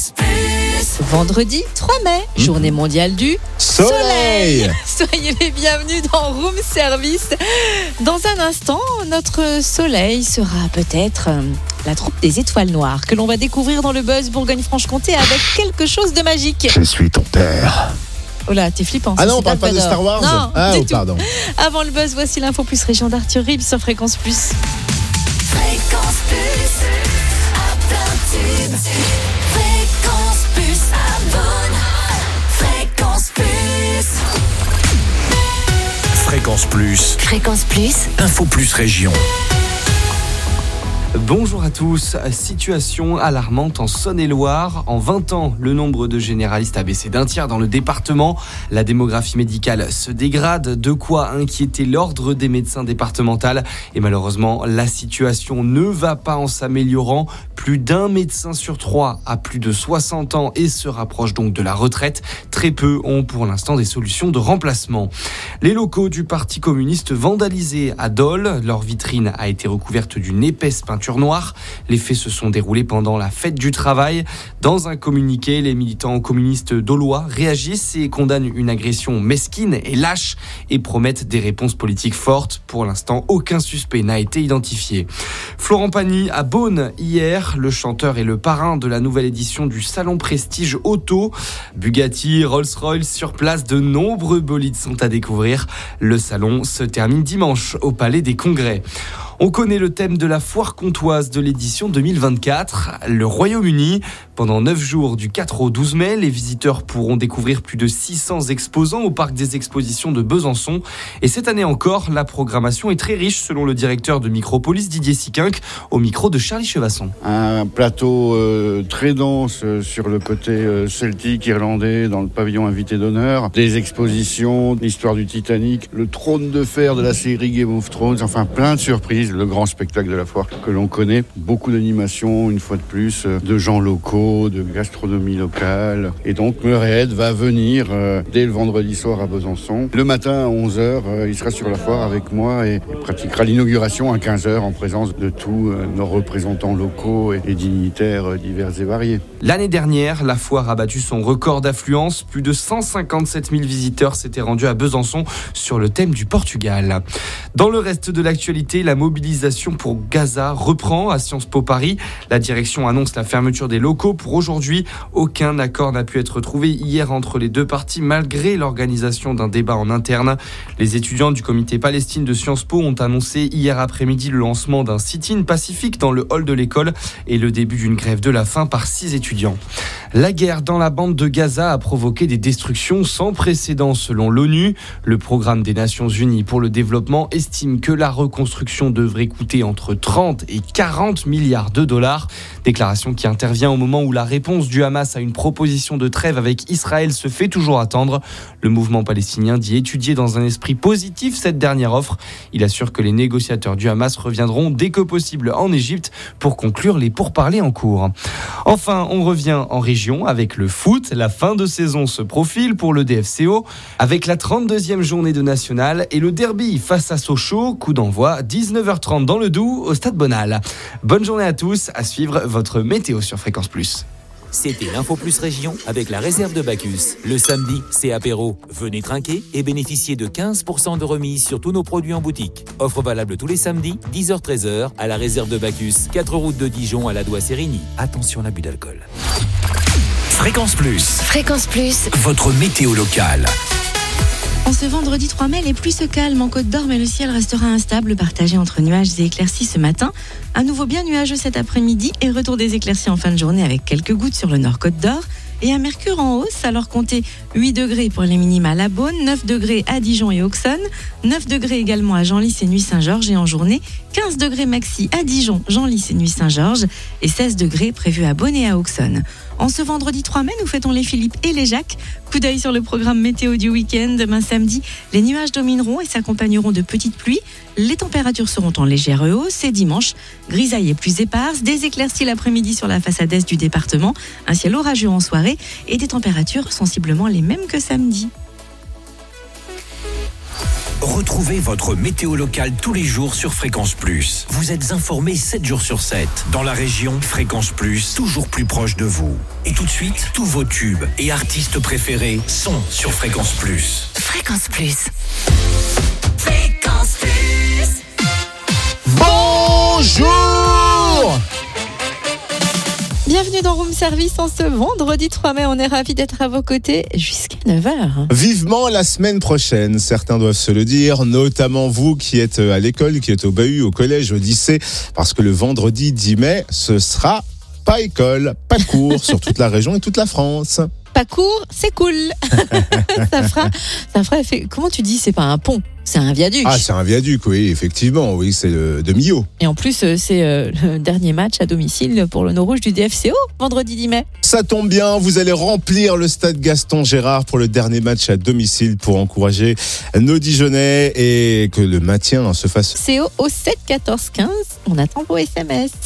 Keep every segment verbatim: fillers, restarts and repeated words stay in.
Fréquence Plus. Vendredi trois mai, mmh. journée mondiale du soleil. soleil. Soyez les bienvenus dans Room Service. Dans un instant, notre soleil sera peut-être euh, la troupe des étoiles noires que l'on va découvrir dans le Buzz Bourgogne-Franche-Comté avec quelque chose de magique. Je suis ton père. Oh là, t'es flippant. Ah non, on parle pas de Star Wars. Non, ah, du oh, tout. pardon. Avant le Buzz, voici l'info plus région d'Arthur Ribes sur Fréquence Plus. Fréquence Plus, à plein tube. Fréquence Plus, abonne. Fréquence Plus. Fréquence Plus. Fréquence Plus. Info Plus Région. Bonjour à tous. Situation alarmante en Saône-et-Loire. En vingt ans, le nombre de généralistes a baissé d'un tiers dans le département. La démographie médicale se dégrade, de quoi inquiéter l'ordre des médecins départementaux. Et malheureusement, la situation ne va pas en s'améliorant. Plus d'un médecin sur trois a plus de soixante ans et se rapproche donc de la retraite. Très peu ont pour l'instant des solutions de remplacement. Les locaux du Parti communiste vandalisés à Dole. Leur vitrine a été recouverte d'une épaisse peinture noire. Les faits se sont déroulés pendant la fête du travail. Dans un communiqué, les militants communistes dolois réagissent et condamnent une agression mesquine et lâche et promettent des réponses politiques fortes. Pour l'instant, aucun suspect n'a été identifié. Florent Pagny à Beaune hier. Le chanteur est le parrain de la nouvelle édition du Salon Prestige Auto. Bugatti, Rolls-Royce sur place, de nombreux bolides sont à découvrir. Le salon se termine dimanche au Palais des Congrès. On connaît le thème de la foire comtoise de l'édition deux mille vingt-quatre, le Royaume-Uni. Pendant neuf jours, du quatre au douze mai, les visiteurs pourront découvrir plus de six cents exposants au parc des expositions de Besançon. Et cette année encore, la programmation est très riche, selon le directeur de Micropolis, Didier Siquinck, au micro de Charlie Chevasson. Un plateau euh, très dense euh, sur le côté euh, celtique, irlandais, dans le pavillon invité d'honneur. Des expositions, l'histoire du Titanic, le trône de fer de la série Game of Thrones, enfin plein de surprises. Le grand spectacle de la foire que l'on connaît. Beaucoup d'animations, une fois de plus, de gens locaux, de gastronomie locale. Et donc, Meurette va venir euh, dès le vendredi soir à Besançon. Le matin à onze heures, euh, il sera sur la foire avec moi et, et pratiquera l'inauguration à quinze heures en présence de tous euh, nos représentants locaux et, et dignitaires euh, divers et variés. L'année dernière, la foire a battu son record d'affluence. Plus de cent cinquante-sept mille visiteurs s'étaient rendus à Besançon sur le thème du Portugal. Dans le reste de l'actualité, la mobilisation mobilisation pour Gaza reprend à Sciences Po Paris. La direction annonce la fermeture des locaux pour aujourd'hui. Aucun accord n'a pu être trouvé hier entre les deux parties malgré l'organisation d'un débat en interne. Les étudiants du comité Palestine de Sciences Po ont annoncé hier après-midi le lancement d'un sit-in pacifique dans le hall de l'école et le début d'une grève de la faim par six étudiants. La guerre dans la bande de Gaza a provoqué des destructions sans précédent selon l'ONU. Le programme des Nations Unies pour le développement estime que la reconstruction devrait coûter entre trente et quarante milliards de dollars. Déclaration qui intervient au moment où la réponse du Hamas à une proposition de trêve avec Israël se fait toujours attendre. Le mouvement palestinien dit étudier dans un esprit positif cette dernière offre. Il assure que les négociateurs du Hamas reviendront dès que possible en Égypte pour conclure les pourparlers en cours. Enfin, on revient en région avec le foot. La fin de saison se profile pour le D F C O avec la trente-deuxième journée de nationale et le derby face à Sochaux. Coup d'envoi dix-neuf heures trente dans le Doubs au Stade Bonal. Bonne journée à tous, à suivre votre météo sur Fréquence Plus. C'était l'Info Plus Région avec la réserve de Bacchus. Le samedi, c'est apéro. Venez trinquer et bénéficiez de quinze pour cent de remise sur tous nos produits en boutique. Offre valable tous les samedis, dix heures treize heures, à la réserve de Bacchus, quatre route de Dijon à la Doigt-Sérigny. Attention à l'abus d'alcool. Fréquence Plus. Fréquence Plus. Votre météo locale. En ce vendredi trois mai, les pluies se calment en Côte d'Or, mais le ciel restera instable, partagé entre nuages et éclaircies ce matin. À nouveau bien nuageux cet après-midi et retour des éclaircies en fin de journée avec quelques gouttes sur le nord Côte d'Or. Et un mercure en hausse, alors comptez huit degrés pour les minimales à Beaune, neuf degrés à Dijon et Auxonne, neuf degrés également à Genlis et Nuit-Saint-Georges et en journée, quinze degrés maxi à Dijon, Genlis et Nuit-Saint-Georges et seize degrés prévus à Beaune et à Auxonne. En ce vendredi trois mai, nous fêtons les Philippe et les Jacques. Coup d'œil sur le programme météo du week-end. Demain samedi, les nuages domineront et s'accompagneront de petites pluies. Les températures seront en légère hausse. Et dimanche, grisaille et plus éparse, des éclaircies l'après-midi sur la façade est du département, un ciel orageux en soirée et des températures sensiblement les mêmes que samedi. Retrouvez votre météo locale tous les jours sur Fréquence Plus. Vous êtes informés sept jours sur sept. Dans la région, Fréquence Plus, toujours plus proche de vous. Et tout de suite, tous vos tubes et artistes préférés sont sur Fréquence Plus. Fréquence Plus. Fréquence Plus. Bonjour! Bienvenue dans Room Service en ce vendredi trois mai. On est ravis d'être à vos côtés jusqu'à neuf heures. Vivement la semaine prochaine, certains doivent se le dire, notamment vous qui êtes à l'école, qui êtes au bahut, au collège, au lycée, parce que le vendredi dix mai, ce sera pas école, pas cours sur toute la région et toute la France. Pas court, c'est cool. ça fera, ça fera effet. Comment tu dis, c'est pas un pont, c'est un viaduc. Ah, c'est un viaduc, oui, effectivement, oui, c'est le de Millau. Et en plus, c'est euh, le dernier match à domicile pour le Nord Rouge du D F C O, vendredi dix mai. Ça tombe bien, vous allez remplir le stade Gaston Gérard pour le dernier match à domicile pour encourager nos Dijonais et que le maintien se fasse. C O au sept quatorze quinze, on attend vos S M S.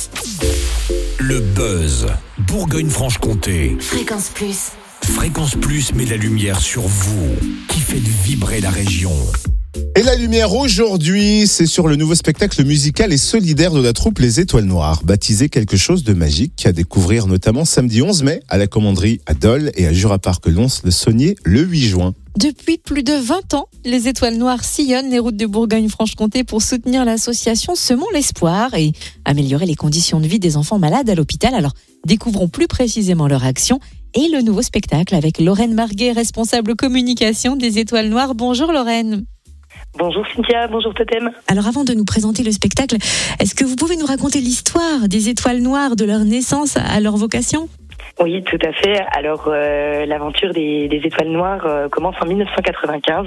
Le buzz, Bourgogne-Franche-Comté. Fréquence Plus. Fréquence Plus met la lumière sur vous, qui faites vibrer la région. Et la lumière aujourd'hui, c'est sur le nouveau spectacle musical et solidaire de la troupe Les Étoiles Noires, baptisé Quelque chose de magique, à découvrir notamment samedi onze mai à la commanderie à Dole et à Jura-Parc-Lons-le-Saunier le huit juin. Depuis plus de vingt ans, les Étoiles Noires sillonnent les routes de Bourgogne-Franche-Comté pour soutenir l'association Semons l'Espoir et améliorer les conditions de vie des enfants malades à l'hôpital. Alors, découvrons plus précisément leur action et le nouveau spectacle avec Lorraine Marguet, responsable communication des Étoiles Noires. Bonjour Lorraine. Bonjour Cynthia, bonjour Totem. Alors avant de nous présenter le spectacle, est-ce que vous pouvez nous raconter l'histoire des Étoiles Noires, de leur naissance à leur vocation ? Oui, tout à fait. Alors, euh, l'aventure des, des Étoiles Noires euh, commence en dix-neuf cent quatre-vingt-quinze.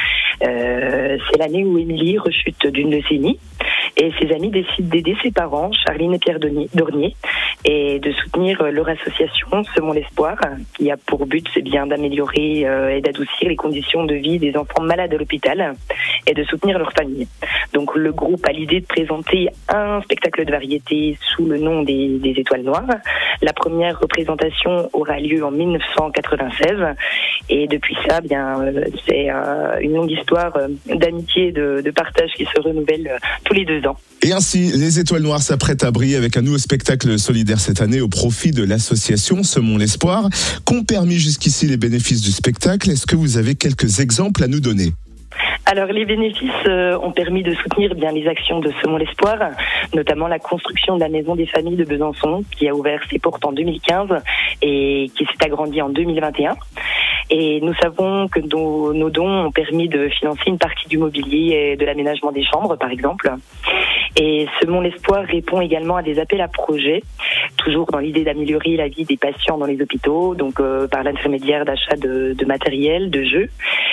Euh, c'est l'année où Émilie rechute d'une leucémie et ses amis décident d'aider ses parents, Charline et Pierre Dornier, et de soutenir leur association Semons l'Espoir, qui a pour but c'est bien d'améliorer euh, et d'adoucir les conditions de vie des enfants malades à l'hôpital et de soutenir leurs familles. Donc le groupe a l'idée de présenter un spectacle de variété sous le nom des, des Étoiles Noires. La première représentation aura lieu en dix-neuf cent quatre-vingt-seize et depuis ça, bien euh, c'est euh, une longue histoire euh, d'amitié, de, de partage qui se renouvelle euh, tous les deux ans. Et ainsi, les Étoiles Noires s'apprêtent à briller avec un nouveau spectacle solidaire cette année au profit de l'association Semons l'Espoir. Qu'ont permis jusqu'ici les bénéfices du spectacle ? Est-ce que vous avez quelques exemples à nous donner ? Alors les bénéfices euh, ont permis de soutenir bien les actions de Semons l'Espoir, notamment la construction de la Maison des Familles de Besançon qui a ouvert ses portes en deux mille quinze et qui s'est agrandie en deux mille vingt et un. Et nous savons que nos, nos dons ont permis de financer une partie du mobilier et de l'aménagement des chambres, par exemple. Et Semons l'Espoir répond également à des appels à projets, toujours dans l'idée d'améliorer la vie des patients dans les hôpitaux, donc euh, par l'intermédiaire d'achat de, de matériel, de jeux.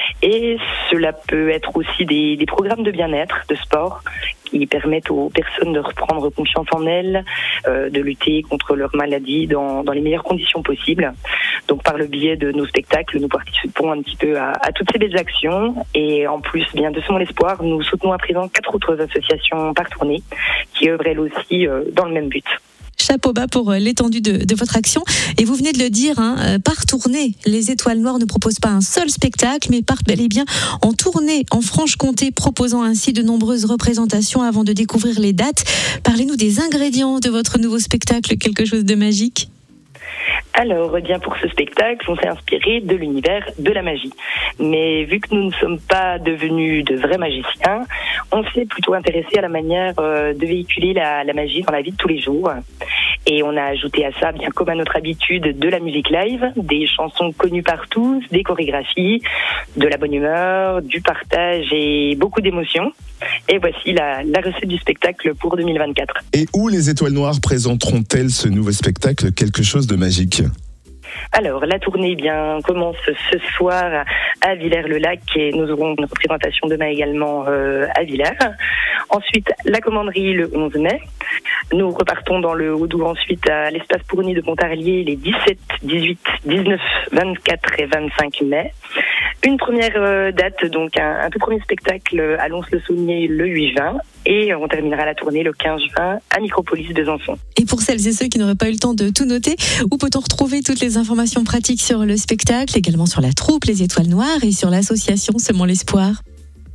Et cela peut être aussi des, des programmes de bien-être, de sport, qui permettent aux personnes de reprendre confiance en elles, euh, de lutter contre leur maladie dans, dans les meilleures conditions possibles. Donc par le biais de nos spectacles, nous participons un petit peu à, à toutes ces belles actions. Et en plus, bien de Semons l'Espoir, nous soutenons à présent quatre autres associations par tournée qui œuvrent elles aussi euh, dans le même but. Chapeau bas pour l'étendue de, de votre action. Et vous venez de le dire, hein, par tournée, les Étoiles Noires ne proposent pas un seul spectacle, mais partent bel et bien en tournée en Franche-Comté, proposant ainsi de nombreuses représentations avant de découvrir les dates. Parlez-nous des ingrédients de votre nouveau spectacle, Quelque chose de magique. Alors, eh bien pour ce spectacle, on s'est inspiré de l'univers de la magie. Mais vu que nous ne sommes pas devenus de vrais magiciens, on s'est plutôt intéressé à la manière euh, de véhiculer la, la magie dans la vie de tous les jours. Et on a ajouté à ça, bien comme à notre habitude, de la musique live, des chansons connues par tous, des chorégraphies, de la bonne humeur, du partage et beaucoup d'émotions. Et voici la, la recette du spectacle pour deux mille vingt-quatre. Et où les Étoiles Noires présenteront-elles ce nouveau spectacle, Quelque chose de magique ? Alors, la tournée eh bien commence ce soir à Villers-le-Lac et nous aurons une représentation demain également euh, à Villers. Ensuite, la commanderie le onze mai. Nous repartons dans le Haut-Doubs ensuite à l'espace Pourny de Pontarlier les dix-sept, dix-huit, dix-neuf, vingt-quatre et vingt-cinq mai. Une première euh, date, donc un, un tout premier spectacle à Lons-le-Saunier le huit juin. Et on terminera la tournée le quinze juin à Micropolis Besançon. Et pour celles et ceux qui n'auraient pas eu le temps de tout noter, où peut-on retrouver toutes les informations pratiques sur le spectacle, également sur la troupe Les Étoiles Noires et sur l'association Semons l'Espoir ?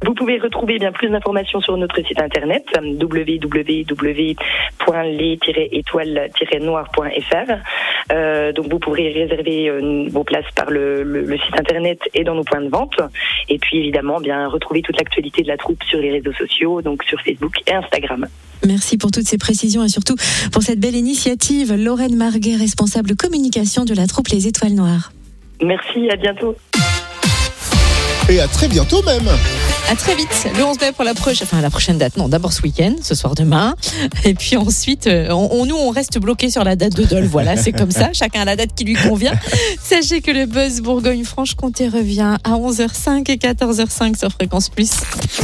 Vous pouvez retrouver bien plus d'informations sur notre site internet w w w point les tiret étoiles tiret noir point f r. Euh, donc vous pourrez réserver euh, vos places par le, le, le site internet et dans nos points de vente. Et puis évidemment, bien retrouver toute l'actualité de la troupe sur les réseaux sociaux, donc sur Facebook et Instagram. Merci pour toutes ces précisions et surtout pour cette belle initiative. Lorraine Marguet, responsable communication de la troupe Les Étoiles Noires. Merci, à bientôt. Et à très bientôt même. À très vite, le onze mai pour la prochaine, enfin la prochaine date. Non, d'abord ce week-end, ce soir demain, et puis ensuite, on, on, nous on reste bloqué sur la date de Dole. Voilà, c'est comme ça. Chacun a la date qui lui convient. Sachez que le Buzz Bourgogne-Franche-Comté revient à onze heures cinq et quatorze heures cinq sur Fréquence Plus.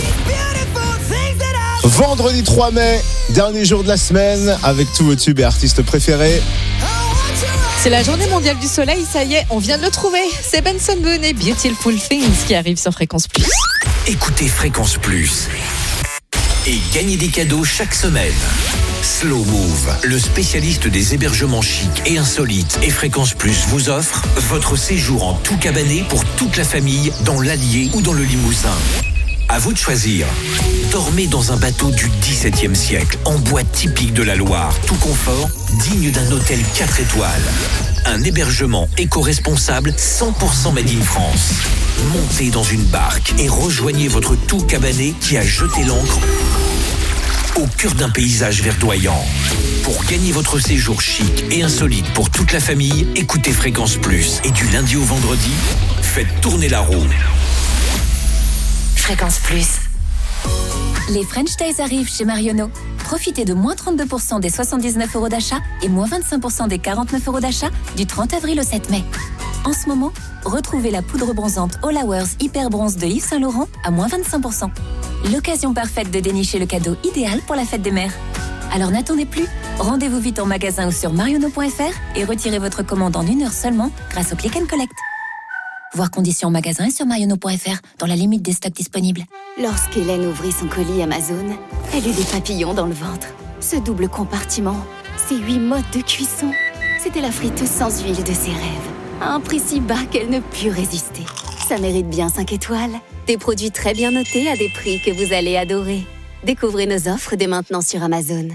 Vendredi trois mai, dernier jour de la semaine, avec tous vos tubes et artistes préférés. C'est la journée mondiale du soleil, ça y est, on vient de le trouver. C'est Benson Boone et Beautiful Things qui arrivent sur Fréquence Plus. Écoutez Fréquence Plus et gagnez des cadeaux chaque semaine. Slow Move, le spécialiste des hébergements chics et insolites, et Fréquence Plus vous offre votre séjour en tout cabané pour toute la famille dans l'Allier ou dans le Limousin. À vous de choisir. Dormez dans un bateau du dix-septième siècle, en bois typique de la Loire, tout confort, digne d'un hôtel quatre étoiles. Un hébergement éco-responsable cent pour cent made in France. Montez dans une barque et rejoignez votre tout cabané qui a jeté l'ancre au cœur d'un paysage verdoyant. Pour gagner votre séjour chic et insolite pour toute la famille, écoutez Fréquence Plus. Et du lundi au vendredi, faites tourner la roue. Fréquence Plus. Les French Days arrivent chez Marionneau. Profitez de moins trente-deux pour cent des soixante-dix-neuf euros d'achat et moins vingt-cinq pour cent des quarante-neuf euros d'achat du trente avril au sept mai. En ce moment, retrouvez la poudre bronzante All Hours Hyper Bronze de Yves Saint Laurent à moins vingt-cinq pour cent. L'occasion parfaite de dénicher le cadeau idéal pour la fête des mères. Alors n'attendez plus, rendez-vous vite en magasin ou sur marionneau point f r et retirez votre commande en une heure seulement grâce au Click and Collect. Voir conditions en magasin et sur marionneau point f r dans la limite des stocks disponibles. Lorsqu'Hélène ouvrit son colis Amazon, elle eut des papillons dans le ventre. Ce double compartiment, ces huit modes de cuisson, c'était la friteuse sans huile de ses rêves. À un prix si bas qu'elle ne put résister. Ça mérite bien cinq étoiles. Des produits très bien notés à des prix que vous allez adorer. Découvrez nos offres dès maintenant sur Amazon.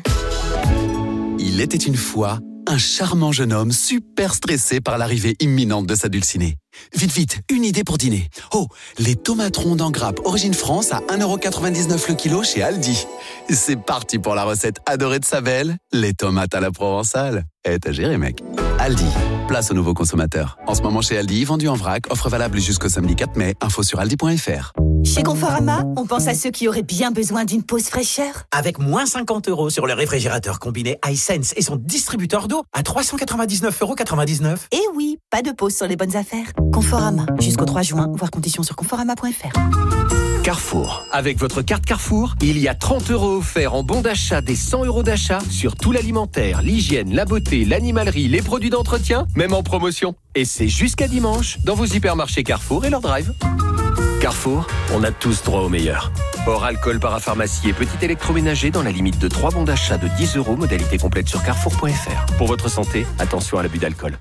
Il était une fois un charmant jeune homme super stressé par l'arrivée imminente de sa dulcinée. Vite, vite, une idée pour dîner. Oh, les tomates rondes en grappe Origine France à un euro quatre-vingt-dix-neuf le kilo chez Aldi. C'est parti pour la recette adorée de sa belle, les tomates à la provençale. Eh, t'as géré, mec. Aldi, place aux nouveaux consommateurs. En ce moment chez Aldi, vendu en vrac, offre valable jusqu'au samedi quatre mai. Info sur aldi point f r. Chez Conforama, on pense à ceux qui auraient bien besoin d'une pause fraîcheur. Avec moins cinquante euros sur le réfrigérateur combiné iSense et son distributeur d'eau à trois cent quatre-vingt-dix-neuf euros quatre-vingt-dix-neuf. Et oui, pas de pause sur les bonnes affaires. Conforama, jusqu'au trois juin, voir conditions sur conforama point f r. Carrefour. Avec votre carte Carrefour, il y a trente euros offerts en bon d'achat des cent euros d'achat sur tout l'alimentaire, l'hygiène, la beauté, l'animalerie, les produits d'entretien, même en promotion. Et c'est jusqu'à dimanche dans vos hypermarchés Carrefour et leur drive. Carrefour, on a tous droit au meilleur. Hors alcool, parapharmacie et petit électroménager dans la limite de trois bons d'achat de dix euros, modalité complète sur carrefour point f r. Pour votre santé, attention à l'abus d'alcool.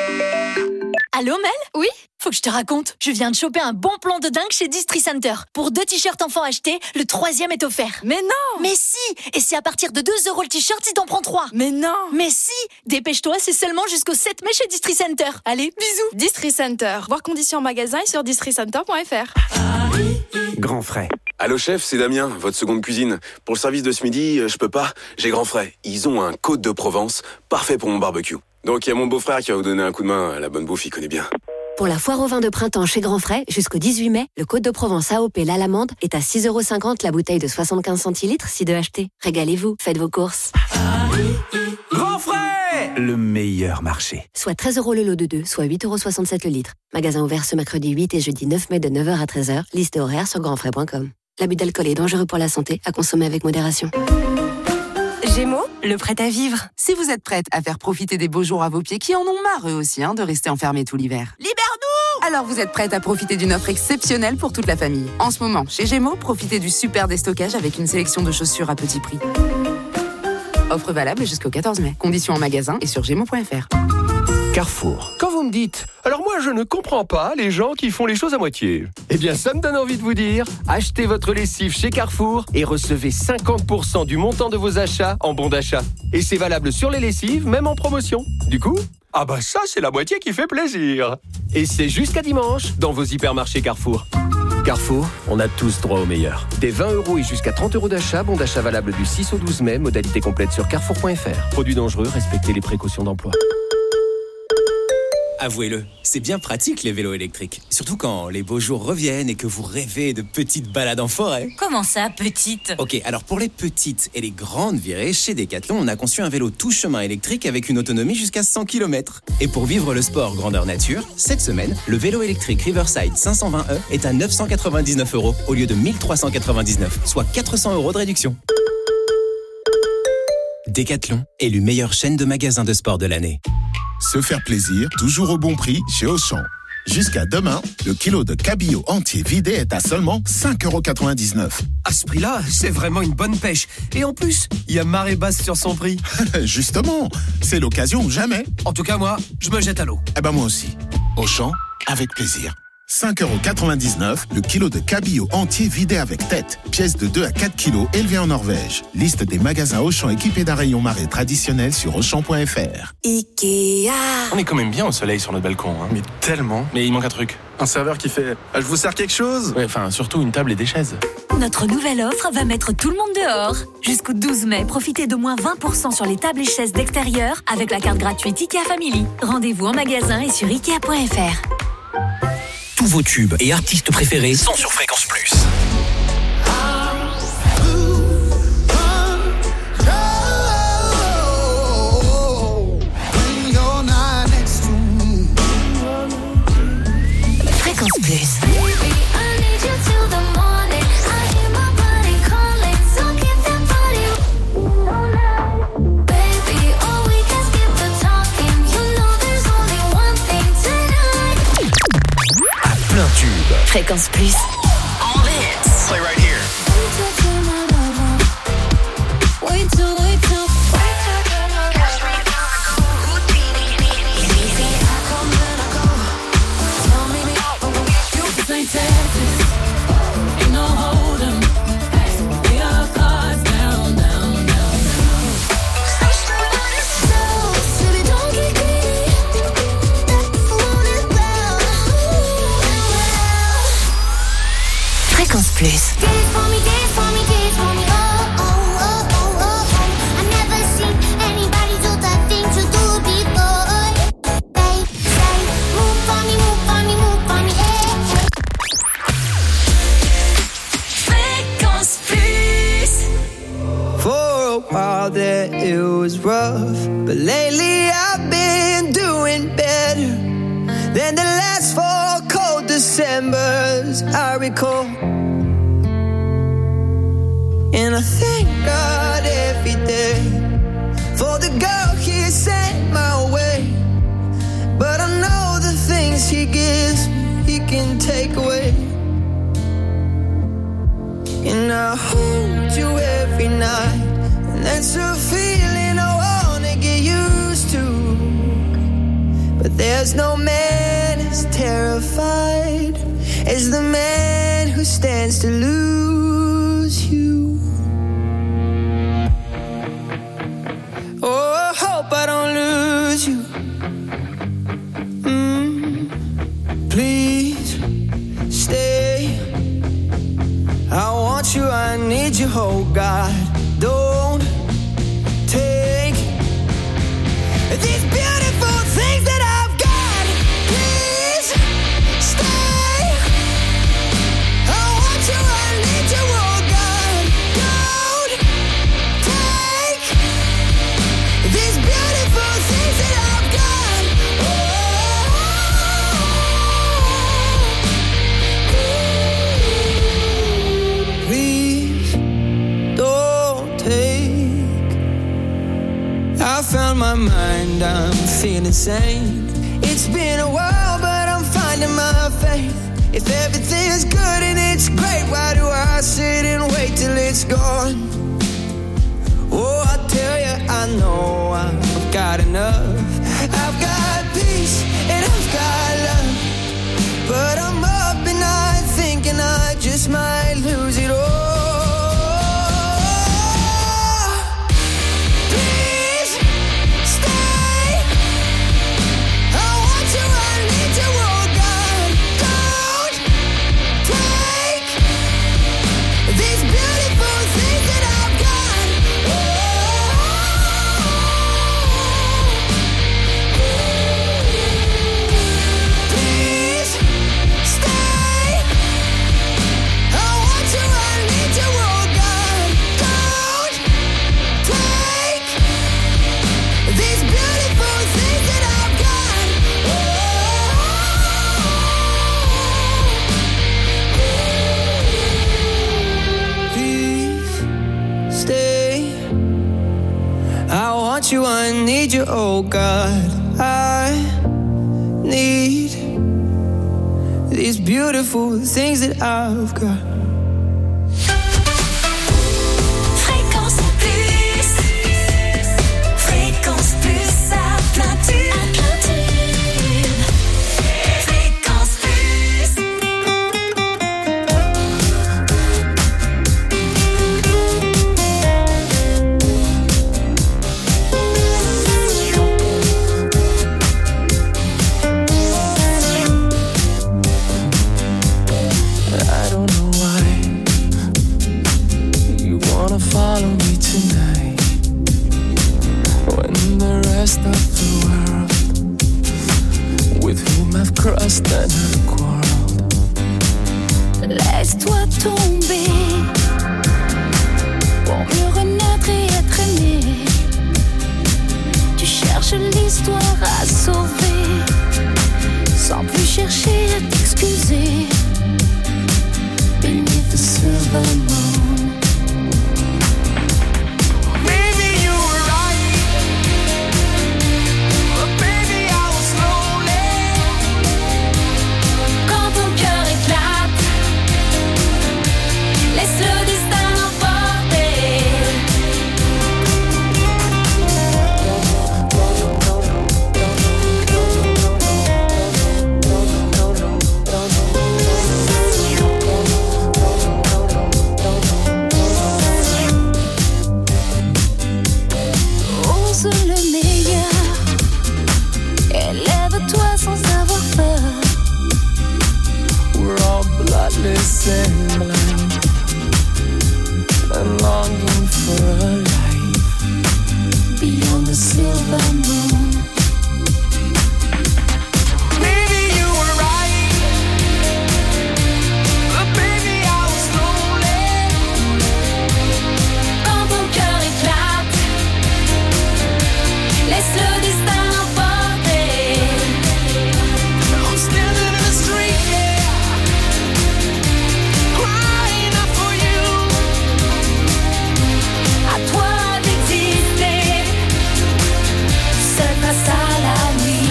Allô Mel ? Oui ? Faut que je te raconte. Je viens de choper un bon plan de dingue chez Distri Center. Pour deux t-shirts enfants achetés, le troisième est offert. Mais non ! Mais si ! Et c'est à partir de deux euros le t-shirt si t'en prends trois. Mais non ! Mais si ! Dépêche-toi, c'est seulement jusqu'au sept mai chez Distri Center. Allez, bisous. Distri Center. Voir conditions en magasin et sur distri center point f r. Grand frais. Allô chef, c'est Damien, votre seconde cuisine. Pour le service de ce midi, je peux pas, j'ai grand frais. Ils ont un Côte de Provence, parfait pour mon barbecue. Donc il y a mon beau-frère qui va vous donner un coup de main, la bonne bouffe, il connaît bien. Pour la foire au vin de printemps chez Grand Frais, jusqu'au dix-huit mai, le Côte de Provence A O P l'Alamande est à six euros cinquante la bouteille de soixante-quinze centilitres, si deux achetés. Régalez-vous, faites vos courses. Grand frais ! Le meilleur marché. Soit treize euros le lot de deux, soit huit euros soixante-sept le litre. Magasin ouvert ce mercredi huit et jeudi neuf mai de neuf heures à treize heures. Liste et horaire sur grand frais point com. L'abus d'alcool est dangereux pour la santé, à consommer avec modération. Gémeaux, le prêt à vivre. Si vous êtes prête à faire profiter des beaux jours à vos pieds qui en ont marre eux aussi hein, de rester enfermés tout l'hiver. Libère-nous ! Alors vous êtes prête à profiter d'une offre exceptionnelle pour toute la famille. En ce moment, chez Gémeaux, profitez du super déstockage avec une sélection de chaussures à petit prix. Offre valable jusqu'au quatorze mai. Conditions en magasin et sur gémeaux point f r. Carrefour. Quand vous me dites « Alors moi, je ne comprends pas les gens qui font les choses à moitié », eh bien, ça me donne envie de vous dire « Achetez votre lessive chez Carrefour et recevez cinquante pour cent du montant de vos achats en bon d'achat. Et c'est valable sur les lessives, même en promotion. Du coup, ah bah ça, c'est la moitié qui fait plaisir. Et c'est jusqu'à dimanche dans vos hypermarchés Carrefour. Carrefour, on a tous droit au meilleur. Des vingt euros et jusqu'à trente euros d'achat, bon d'achat valable du six au douze mai, modalité complète sur carrefour point f r. Produits dangereux, respectez les précautions d'emploi. Avouez-le, c'est bien pratique les vélos électriques. Surtout quand les beaux jours reviennent et que vous rêvez de petites balades en forêt. Comment ça, petite? Ok, alors pour les petites et les grandes virées, chez Decathlon, on a conçu un vélo tout chemin électrique avec une autonomie jusqu'à cent kilomètres. Et pour vivre le sport grandeur nature, cette semaine, le vélo électrique Riverside cinq cent vingt E est à neuf cent quatre-vingt-dix-neuf euros au lieu de mille trois cent quatre-vingt-dix-neuf, soit quatre cents euros de réduction. Decathlon, élu meilleure chaîne de magasins de sport de l'année. Se faire plaisir, toujours au bon prix chez Auchan. Jusqu'à demain, le kilo de cabillaud entier vidé est à seulement cinq euros quatre-vingt-dix-neuf. À ce prix-là, c'est vraiment une bonne pêche. Et en plus, il y a marée basse sur son prix. Justement, c'est l'occasion ou jamais. En tout cas, moi, je me jette à l'eau. Eh ben moi aussi. Auchan, avec plaisir. cinq euros quatre-vingt-dix-neuf, le kilo de cabillaud entier vidé avec tête. Pièce de deux à quatre kilos élevée en Norvège. Liste des magasins Auchan équipés d'un rayon marée traditionnel sur auchan point f r. Ikea. On est quand même bien au soleil sur notre balcon, hein. Mais tellement. Mais il manque un truc. Un serveur qui fait « Je vous sers quelque chose ?» Ouais, enfin, surtout une table et des chaises. Notre nouvelle offre va mettre tout le monde dehors. Jusqu'au douze mai, profitez de moins vingt pour cent sur les tables et chaises d'extérieur avec la carte gratuite Ikea Family. Rendez-vous en magasin et sur ikea point f r. Tous vos tubes et artistes préférés sont sur Fréquence Plus. Fréquence Plus. Fréquence Plus. All hits. Play right here. Fréquence Plus. For a while there it was rough, but lately I've been doing better than the last four cold Decembers I recall. And I thank God every day for the girl He sent my way. But I know the things He gives me, He can take away. And I hold you every night, and that's a feeling I wanna get used to. But there's no man as terrified as the man who stands to lose you. Oh, I hope I don't lose you. Mm, please stay. I want you, I need you, oh God. Don't take these beautiful things that I've got. Please stay. I want you, I need you, oh God. Don't take these beautiful things that I've got. Oh, please don't take. I found my mind, I'm feeling sane. It's been a while, but I'm finding my faith. If everything's good and it's great, why do I sit and wait till it's gone? Oh, I tell you, I know I've got enough. I've got peace. need you, oh God. I need these beautiful things that I've got. Fréquence Plus. Fréquence Plus à plein tube. À plein tube. Fréquence Plus. I don't know why you wanna follow me tonight when the rest of the world with whom I've crossed and have quarreled. Laisse-toi tomber pour mieux renaître et être aimé. Tu cherches l'histoire à sauver sans plus chercher à t'excuser. Beneath the silver moon. Maybe you were right, but baby I was lonely. Quand ton cœur éclate, laisse le destin l'emporter. Ose le meilleur, élève-toi sans avoir peur. We're all bloodless and blind and longing for a life Beyond the silver moon. Maybe you were right, but baby I was lonely. Quand ton cœur éclate, laisse le destin l'emporter. I'm standing in the street, yeah, crying out for you. À toi d'exister, seul face à la nuit.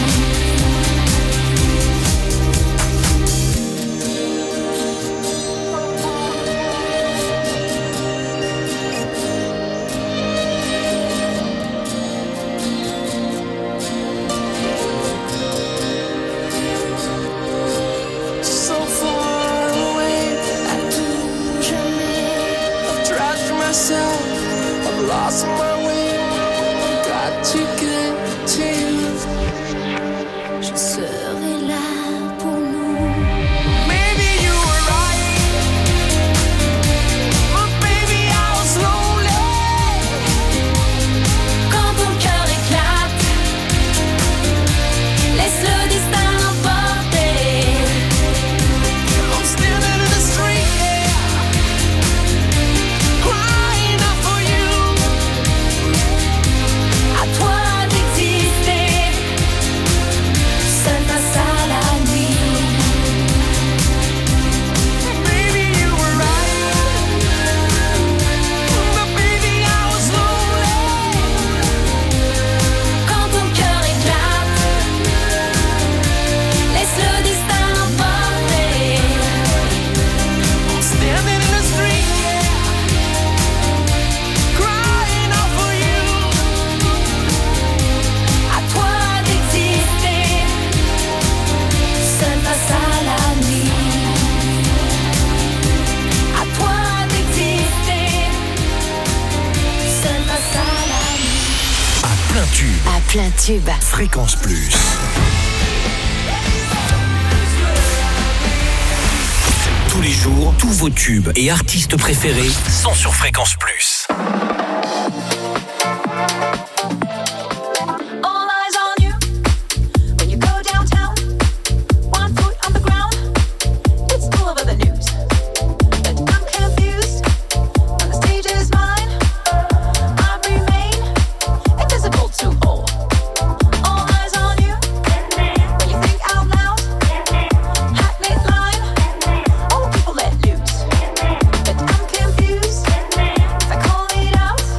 So far away, À tout jamais, I've tried for myself, I've lost my way. I've got to get to you. je serai là pour nous. Maybe you were right, but baby I was lonely. Quand ton cœur éclate, laisse le destin l'emporter. I'm standing in the street, yeah, crying out for you. À toi d'exister, seul face à la nuit. Maybe you were right, but baby I was lonely. Quand ton cœur éclate, laisse le destin l'emporter. I'm standing in the street, yeah, crying out for you. À toi d'exister, seul face à la nuit. À toi d'exister, seul face à la nuit. À plein tube. À plein tube. Fréquence Plus. Tous les jours, tous vos tubes et artistes préférés sont sur Fréquence Plus. All eyes on you when you go downtown. One foot on the ground. It's all over the news. But I'm confused. When the stage is mine, I remain invisible to all. All eyes on you when you think out loud. Hackneyed line. All people let loose. But I'm confused. If I call it out.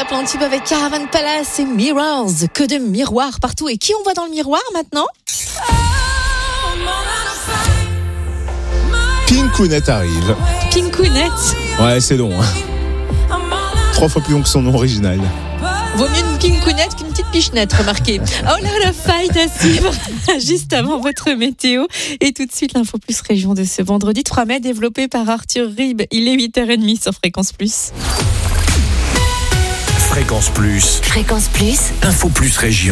plein de tubes avec Caravan Palace et Mirrors. Que de miroirs partout. Et qui on voit dans le miroir maintenant? Pinkounet arrive. Pinkounet. Ouais, c'est long. Hein. Trois fois plus long que son nom original. Vaut mieux une Pinkounet qu'une petite pichenette, remarquez. Oh là là, fight à suivre. Juste avant votre météo. Et tout de suite, l'info plus région de ce vendredi trois mai, développé par Arthur Rib. Il est huit heures trente sur Fréquence Plus. Fréquence Plus. Fréquence Plus. Info Plus Région.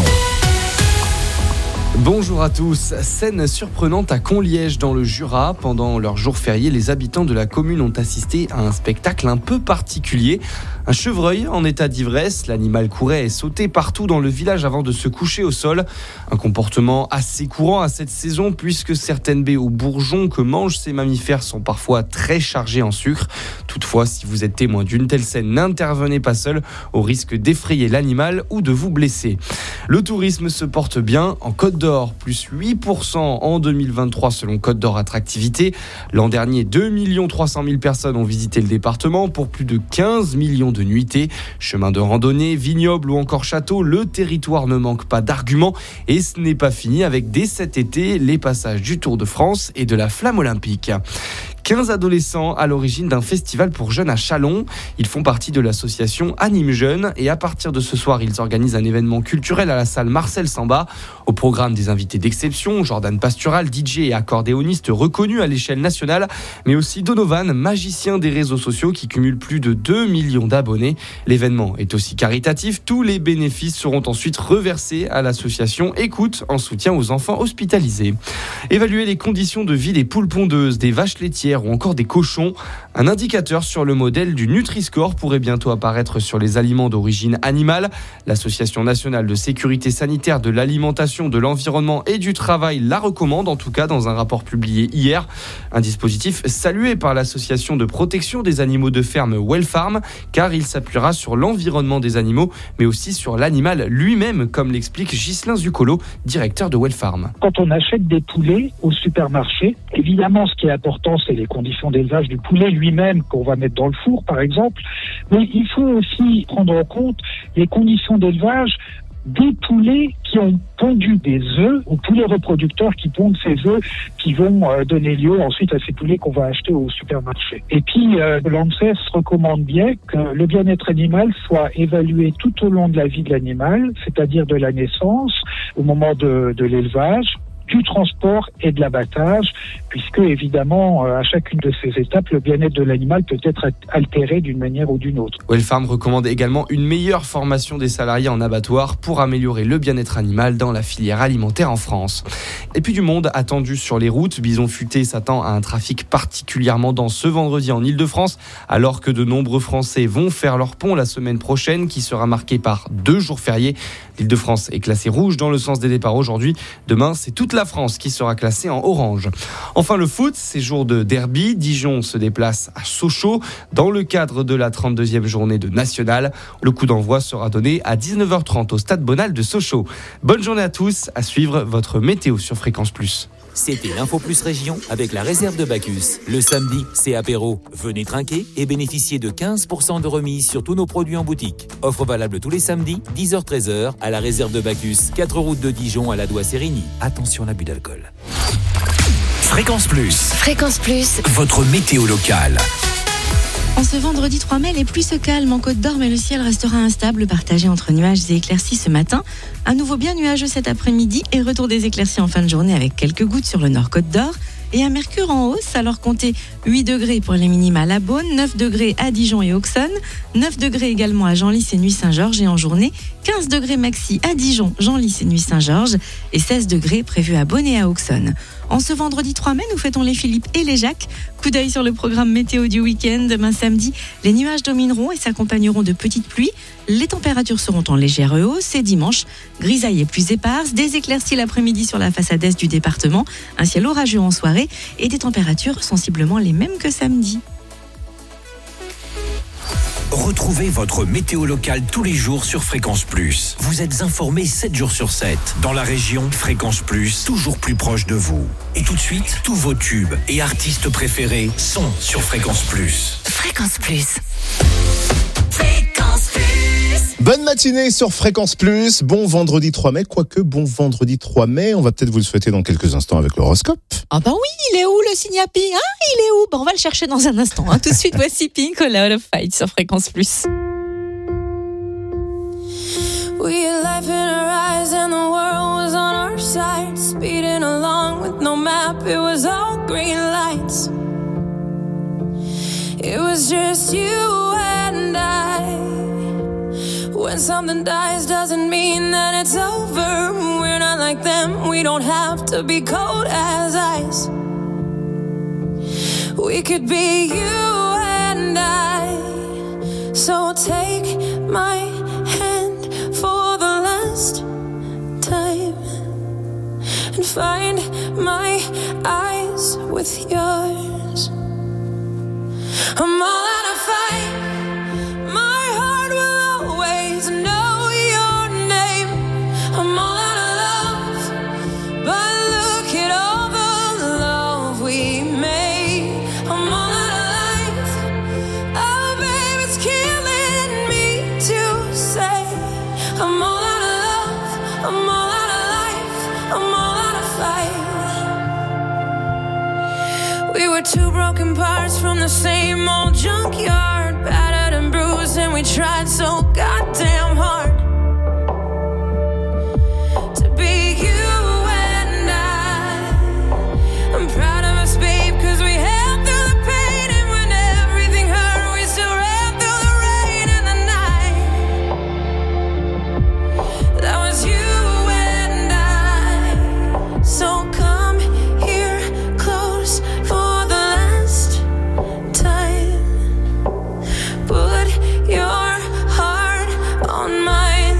Bonjour à tous. Scène surprenante à Conliège dans le Jura. Pendant leur jour férié, les habitants de la commune ont assisté à un spectacle un peu particulier. Un chevreuil en état d'ivresse. L'animal courait et sautait partout dans le village avant de se coucher au sol. Un comportement assez courant à cette saison puisque certaines baies aux bourgeons que mangent ces mammifères sont parfois très chargées en sucre. Toutefois, si vous êtes témoin d'une telle scène, n'intervenez pas seul au risque d'effrayer l'animal ou de vous blesser. Le tourisme se porte bien en Côte d'Or, plus huit pour cent en deux mille vingt-trois selon Côte d'Or Attractivité. L'an dernier, deux millions trois cent mille personnes ont visité le département pour plus de quinze millions de nuitées. Chemins de randonnée, vignobles ou encore châteaux, le territoire ne manque pas d'arguments et ce n'est pas fini avec dès cet été les passages du Tour de France et de la Flamme olympique. quinze adolescents à l'origine d'un festival pour jeunes à Châlons. Ils font partie de l'association Anime Jeunes et à partir de ce soir, ils organisent un événement culturel à la salle Marcel Samba. Au programme des invités d'exception, Jordan Pastural, D J et accordéoniste reconnu à l'échelle nationale, mais aussi Donovan, magicien des réseaux sociaux qui cumule plus de deux millions d'abonnés. L'événement est aussi caritatif. Tous les bénéfices seront ensuite reversés à l'association Écoute en soutien aux enfants hospitalisés. Évaluer les conditions de vie des poules pondeuses, des vaches laitières ou encore des cochons. Un indicateur sur le modèle du Nutri-Score pourrait bientôt apparaître sur les aliments d'origine animale. L'Association nationale de sécurité sanitaire de l'alimentation, de l'environnement et du travail la recommande, en tout cas dans un rapport publié hier. Un dispositif salué par l'association de protection des animaux de ferme Wellfarm, car il s'appuiera sur l'environnement des animaux, mais aussi sur l'animal lui-même, comme l'explique Ghislain Zuccolo, directeur de Wellfarm. Quand on achète des poulets au supermarché, évidemment, ce qui est important, c'est les conditions d'élevage du poulet lui-même qu'on va mettre dans le four, par exemple. Mais il faut aussi prendre en compte les conditions d'élevage des poulets qui ont pondu des œufs, aux poulets reproducteurs qui pondent ces œufs qui vont euh, donner lieu ensuite à ces poulets qu'on va acheter au supermarché. Et puis, euh, l'ANSES recommande bien que le bien-être animal soit évalué tout au long de la vie de l'animal, c'est-à-dire de la naissance, au moment de, de l'élevage, du transport et de l'abattage, puisque évidemment à chacune de ces étapes, le bien-être de l'animal peut être altéré d'une manière ou d'une autre. Wellfarm recommande également une meilleure formation des salariés en abattoir pour améliorer le bien-être animal dans la filière alimentaire en France. Et puis du monde attendu sur les routes. Bison Futé s'attend à un trafic particulièrement dense ce vendredi en Ile-de-France, alors que de nombreux Français vont faire leur pont la semaine prochaine, qui sera marquée par deux jours fériés. L'Île-de-France est classée rouge dans le sens des départs aujourd'hui. Demain, c'est toute la France qui sera classée en orange. Enfin, le foot, c'est jour de derby. Dijon se déplace à Sochaux dans le cadre de la trente-deuxième journée de National. Le coup d'envoi sera donné à dix-neuf heures trente au stade Bonal de Sochaux. Bonne journée à tous. À suivre votre météo sur Fréquence Plus. C'était l'Info Plus Région avec la réserve de Bacchus. Le samedi, c'est apéro. Venez trinquer et bénéficiez de quinze pour cent de remise sur tous nos produits en boutique. Offre valable tous les samedis, dix heures treize heures, à la réserve de Bacchus, quatre route de Dijon à la Douai-Sérigny. Attention à l'abus d'alcool. Fréquence Plus. Fréquence Plus. Votre météo locale. En ce vendredi trois mai, les pluies se calment en Côte d'Or, mais le ciel restera instable, partagé entre nuages et éclaircies ce matin. À nouveau bien nuageux cet après-midi et retour des éclaircies en fin de journée avec quelques gouttes sur le nord Côte d'Or. Et un mercure en hausse, alors comptez huit degrés pour les minimales à Beaune, neuf degrés à Dijon et Auxonne, neuf degrés également à Genlis et Nuit-Saint-Georges et en journée, quinze degrés maxi à Dijon, Genlis et Nuit-Saint-Georges et seize degrés prévus à Beaune et à Auxonne. En ce vendredi trois mai, nous fêtons les Philippe et les Jacques. Coup d'œil sur le programme météo du week-end. Demain samedi, les nuages domineront et s'accompagneront de petites pluies. Les températures seront en légère hausse et dimanche, grisaille et plus éparse, des éclaircies l'après-midi sur la façade est du département, un ciel orageux en soirée et des températures sensiblement les mêmes que samedi. Retrouvez votre météo locale tous les jours sur Fréquence Plus. Vous êtes informés sept jours sur sept. Dans la région, Fréquence Plus, toujours plus proche de vous. Et tout de suite, tous vos tubes et artistes préférés sont sur Fréquence Plus. Fréquence Plus. Fréquence Plus. Bonne matinée sur Fréquence Plus. Bon vendredi trois mai, quoique bon vendredi trois mai, on va peut-être vous le souhaiter dans quelques instants avec l'horoscope. Ah bah oui, il est où le signe Happy, hein? Il est où? Bah on va le chercher dans un instant. Hein. Tout de suite, voici Pink, A Lot of Fight sur Fréquence Plus. We had life in our eyes and the world was on our side. Speeding along with no map, it was all green lights. It was just you and I. When something dies doesn't mean that it's over. We're not like them, we don't have to be cold as ice. We could be you and I. So take my hand for the last time and find my eyes with yours. I'm all out of fight. My heart will always know your name. I'm all out of love, but look at all the love we made. I'm all out of life. Oh, babe, it's killing me to say. I'm all out of love. I'm all out of life. I'm all out of fight. We were two broken parts from the same old junkyard, battered and bruised, and we tried so goddamn hard to be you and I. I'm proud of us, babe, cause we held through the pain, and when everything hurt, we still ran through the rain and the night. That was you and I. So come here close for the last time. Put your heart on mine.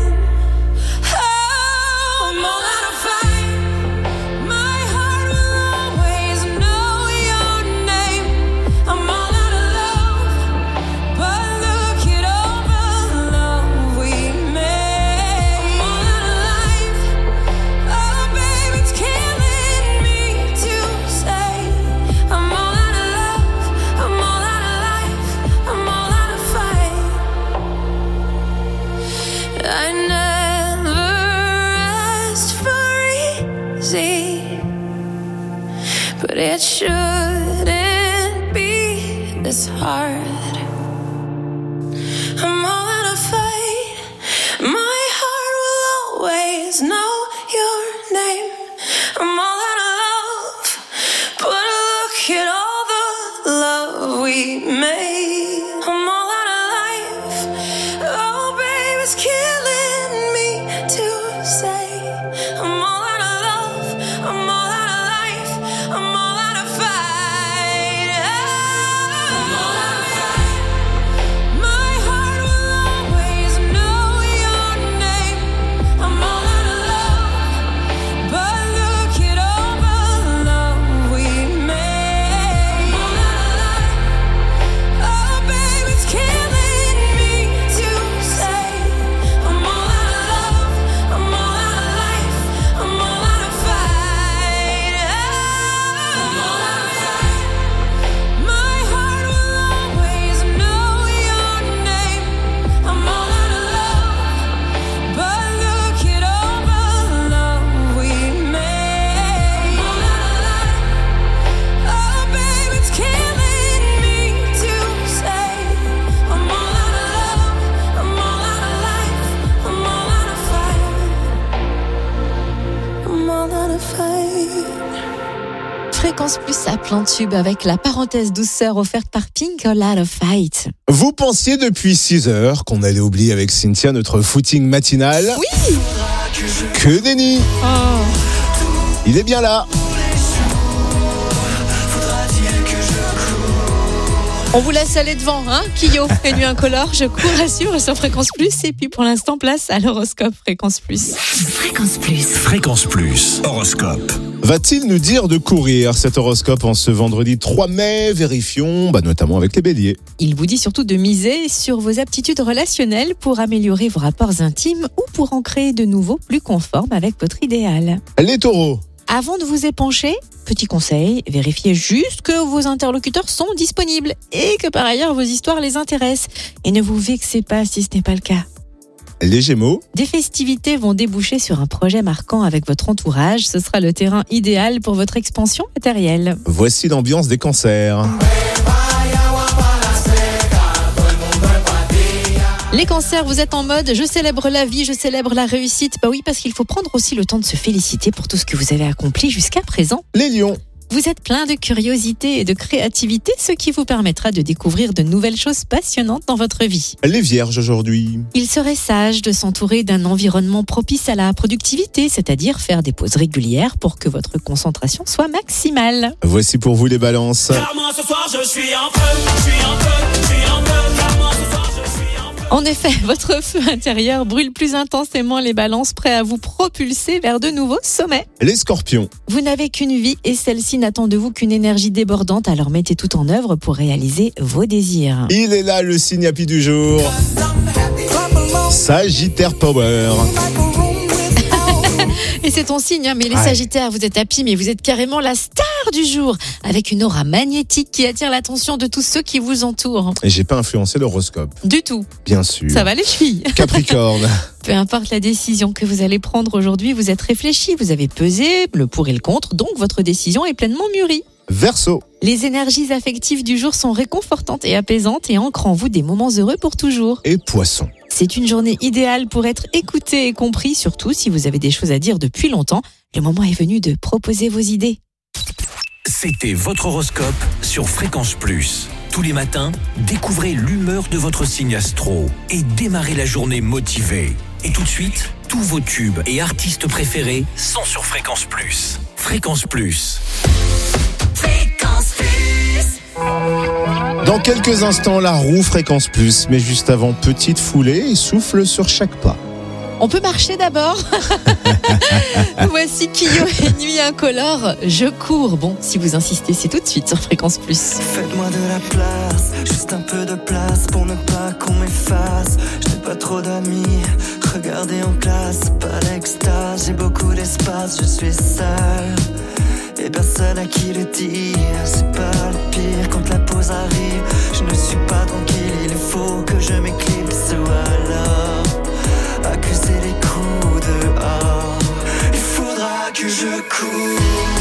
Oh, I'm all out of fight. My heart will always know your name. I'm all out of love, but look at all the love we made. I'm all out of life. Oh, babe, it's killing me to say. I'm all out of love. I'm all out of life. I'm all out of fight. I never asked for easy, but it shouldn't be this hard. I'm all out of fight. My heart will always know your name. I'm all out of love, but look at all the love we made. I'm all out of life. Oh, babe, it's killing me to say. I'm all out of love. I'm all out of life. I'm all out of fight. I'm all out of fight. My heart will always know your name. I'm all out of love, but look at all the love we made. I'm all out of life. Oh, babe, it's killing me to say. I'm all out of love. I'm all out of life. I'm all out of fight. I'm all out of fight. My heart will always know your name. I'm all out of love, but look at all the love we made. I'm all out of life. Oh, babe, it's killing me to say. I'm all out of love. I'm all out of life. I'm all out of fight. I'm all out of fight. Fréquence Plus à plein tube avec la parenthèse douceur offerte par Pink, A Lot of Fight. Vous pensiez depuis six heures qu'on allait oublier avec Cynthia notre footing matinal. Oui. Que déni. Oh. Il est bien là. On vous laisse aller devant, hein, Kyo et Nuit Incolore. Je cours, rassure, sur Fréquence Plus. Et puis pour l'instant, place à l'horoscope Fréquence Plus. Fréquence Plus. Fréquence Plus. Horoscope. Va-t-il nous dire de courir cet horoscope en ce vendredi trois mai? Vérifions, bah, notamment avec les béliers. Il vous dit surtout de miser sur vos aptitudes relationnelles pour améliorer vos rapports intimes ou pour en créer de nouveaux plus conformes avec votre idéal. Les taureaux. Avant de vous épancher, petit conseil, vérifiez juste que vos interlocuteurs sont disponibles et que par ailleurs vos histoires les intéressent. Et ne vous vexez pas si ce n'est pas le cas. Les Gémeaux. Des festivités vont déboucher sur un projet marquant avec votre entourage. Ce sera le terrain idéal pour votre expansion matérielle. Voici l'ambiance des Cancers. Les Cancers, vous êtes en mode je célèbre la vie, je célèbre la réussite. Bah oui, parce qu'il faut prendre aussi le temps de se féliciter pour tout ce que vous avez accompli jusqu'à présent. Les Lions. Vous êtes plein de curiosité et de créativité, ce qui vous permettra de découvrir de nouvelles choses passionnantes dans votre vie. Les Vierges aujourd'hui. Il serait sage de s'entourer d'un environnement propice à la productivité, c'est-à-dire faire des pauses régulières pour que votre concentration soit maximale. Voici pour vous les Balances. Car moi ce soir je suis en feu, je suis en feu, je suis en feu. Car moi ce soir je suis en feu. En effet, votre feu intérieur brûle plus intensément les Balances, prêts à vous propulser vers de nouveaux sommets. Les Scorpions. Vous n'avez qu'une vie et celle-ci n'attend de vous qu'une énergie débordante, alors mettez tout en œuvre pour réaliser vos désirs. Il est là le signe happy du jour. Sagittaire Power. Et c'est ton signe, hein, mais les Ouais. Sagittaires, vous êtes happy, mais vous êtes carrément la star du jour, avec une aura magnétique qui attire l'attention de tous ceux qui vous entourent. Et j'ai pas influencé l'horoscope. Du tout. Bien sûr. Ça va les filles. Capricorne. Peu importe la décision que vous allez prendre aujourd'hui, vous êtes réfléchi, vous avez pesé le pour et le contre, donc votre décision est pleinement mûrie. Verseau. Les énergies affectives du jour sont réconfortantes et apaisantes et ancrent en vous des moments heureux pour toujours. Et Poisson. C'est une journée idéale pour être écouté et compris, surtout si vous avez des choses à dire depuis longtemps. Le moment est venu de proposer vos idées. C'était votre horoscope sur Fréquence Plus. Tous les matins, découvrez l'humeur de votre signe astro et démarrez la journée motivé. Et tout de suite, tous vos tubes et artistes préférés sont sur Fréquence Plus. Fréquence Plus. Fréquence Plus. Dans quelques instants, la roue Fréquence Plus. Mais juste avant, petite foulée et souffle sur chaque pas. On peut marcher d'abord. Voici Kyo et Nuit Incolore. Je cours. Bon, si vous insistez, c'est tout de suite sur Fréquence Plus. Faites-moi de la place, juste un peu de place pour ne pas qu'on m'efface. Je n'ai pas trop d'amis, regardez en classe, pas l'extase. J'ai beaucoup d'espace, je suis seul et personne à qui le dire. C'est pas le pire quand la pause arrive. Je ne suis pas tranquille, il faut que je m'éclipse ou alors accuser les coups dehors. Il faudra que je cours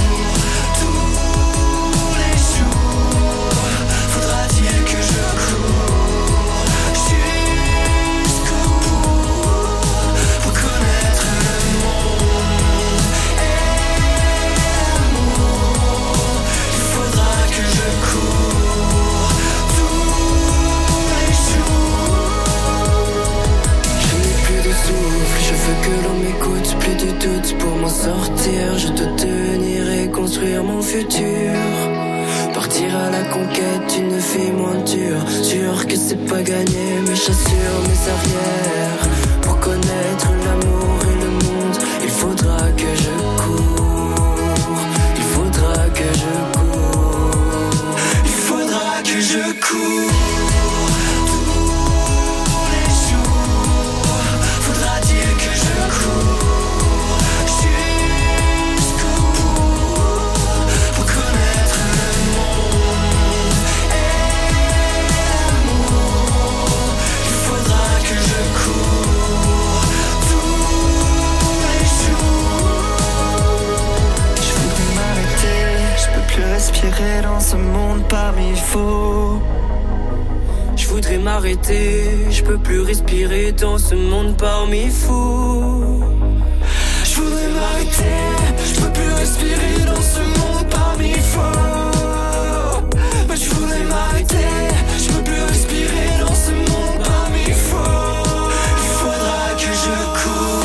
tous les jours. Faudra-t-il que je cours jusqu'au bout pour connaître le monde et l'amour. Il faudra que je cours tous les jours. Je n'ai plus de souffle, je veux que l'on m'écoute, plus de doute pour m'en sortir. Je dois tenir et construire mon futur. Partir à la conquête, une vie moins dure. Sûr que c'est pas gagné, mais j'assure mes arrières. Pour connaître l'amour et le monde, il faudra que je cours. Il faudra que je cours. Il faudra que je cours. Respirer dans ce monde parmi faux. Je voudrais m'arrêter, je peux plus respirer dans ce monde parmi fous. Je voudrais m'arrêter, je peux plus respirer dans ce monde parmi faux. Mais je voudrais m'arrêter, je peux plus respirer dans ce monde parmi faux. Il faudra que je cours.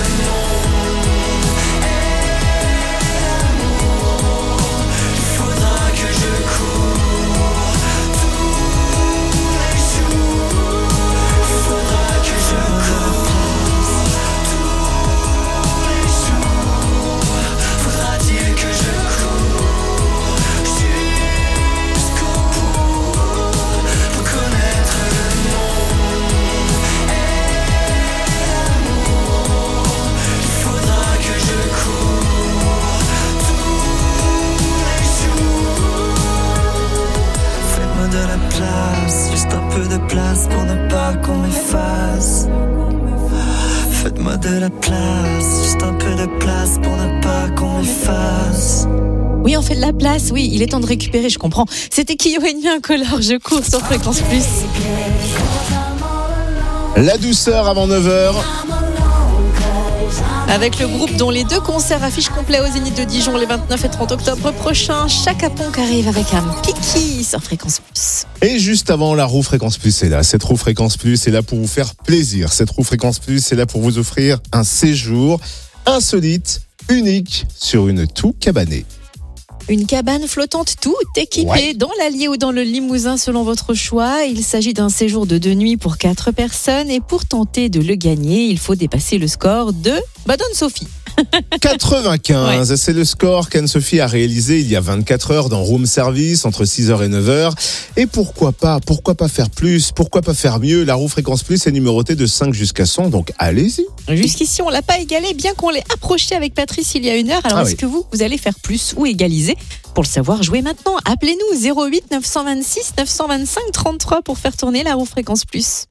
Faudra peu de place pour ne pas qu'on m'efface. Faites-moi de la place, juste un peu de place pour ne pas qu'on m'efface. Oui, on fait de la place, oui, il est temps de récupérer, je comprends. C'était Kyo et Nuit Incolore, je cours sur Fréquence Plus. La douceur avant neuf heures. Avec le groupe dont les deux concerts affichent complet au Zénith de Dijon les vingt-neuf et trente octobre prochains, Chaka Ponk arrive avec un Piki sur Fréquence Plus. Et juste avant, la roue Fréquence Plus est là. Cette roue Fréquence Plus est là pour vous faire plaisir. Cette roue Fréquence Plus est là pour vous offrir un séjour insolite, unique, sur une toux cabanée. Une cabane flottante toute équipée Ouais. dans l'Allier ou dans le Limousin selon votre choix. Il s'agit d'un séjour de deux nuits pour quatre personnes et pour tenter de le gagner, il faut dépasser le score de Madone Sophie. quatre-vingt-quinze, ouais. C'est le score qu'Anne-Sophie a réalisé il y a vingt-quatre heures dans Room Service entre six heures et neuf heures. Et pourquoi pas, pourquoi pas faire plus, pourquoi pas faire mieux? La roue Fréquence Plus est numérotée de cinq jusqu'à cent, donc allez-y. Jusqu'ici, on l'a pas égalé, bien qu'on l'ait approché avec Patrice il y a une heure. Alors, Ah est-ce oui. que vous, vous allez faire plus ou égaliser? Pour le savoir, jouez maintenant. Appelez-nous zéro huit neuf cent vingt-six neuf cent vingt-cinq trente-trois pour faire tourner la roue Fréquence Plus.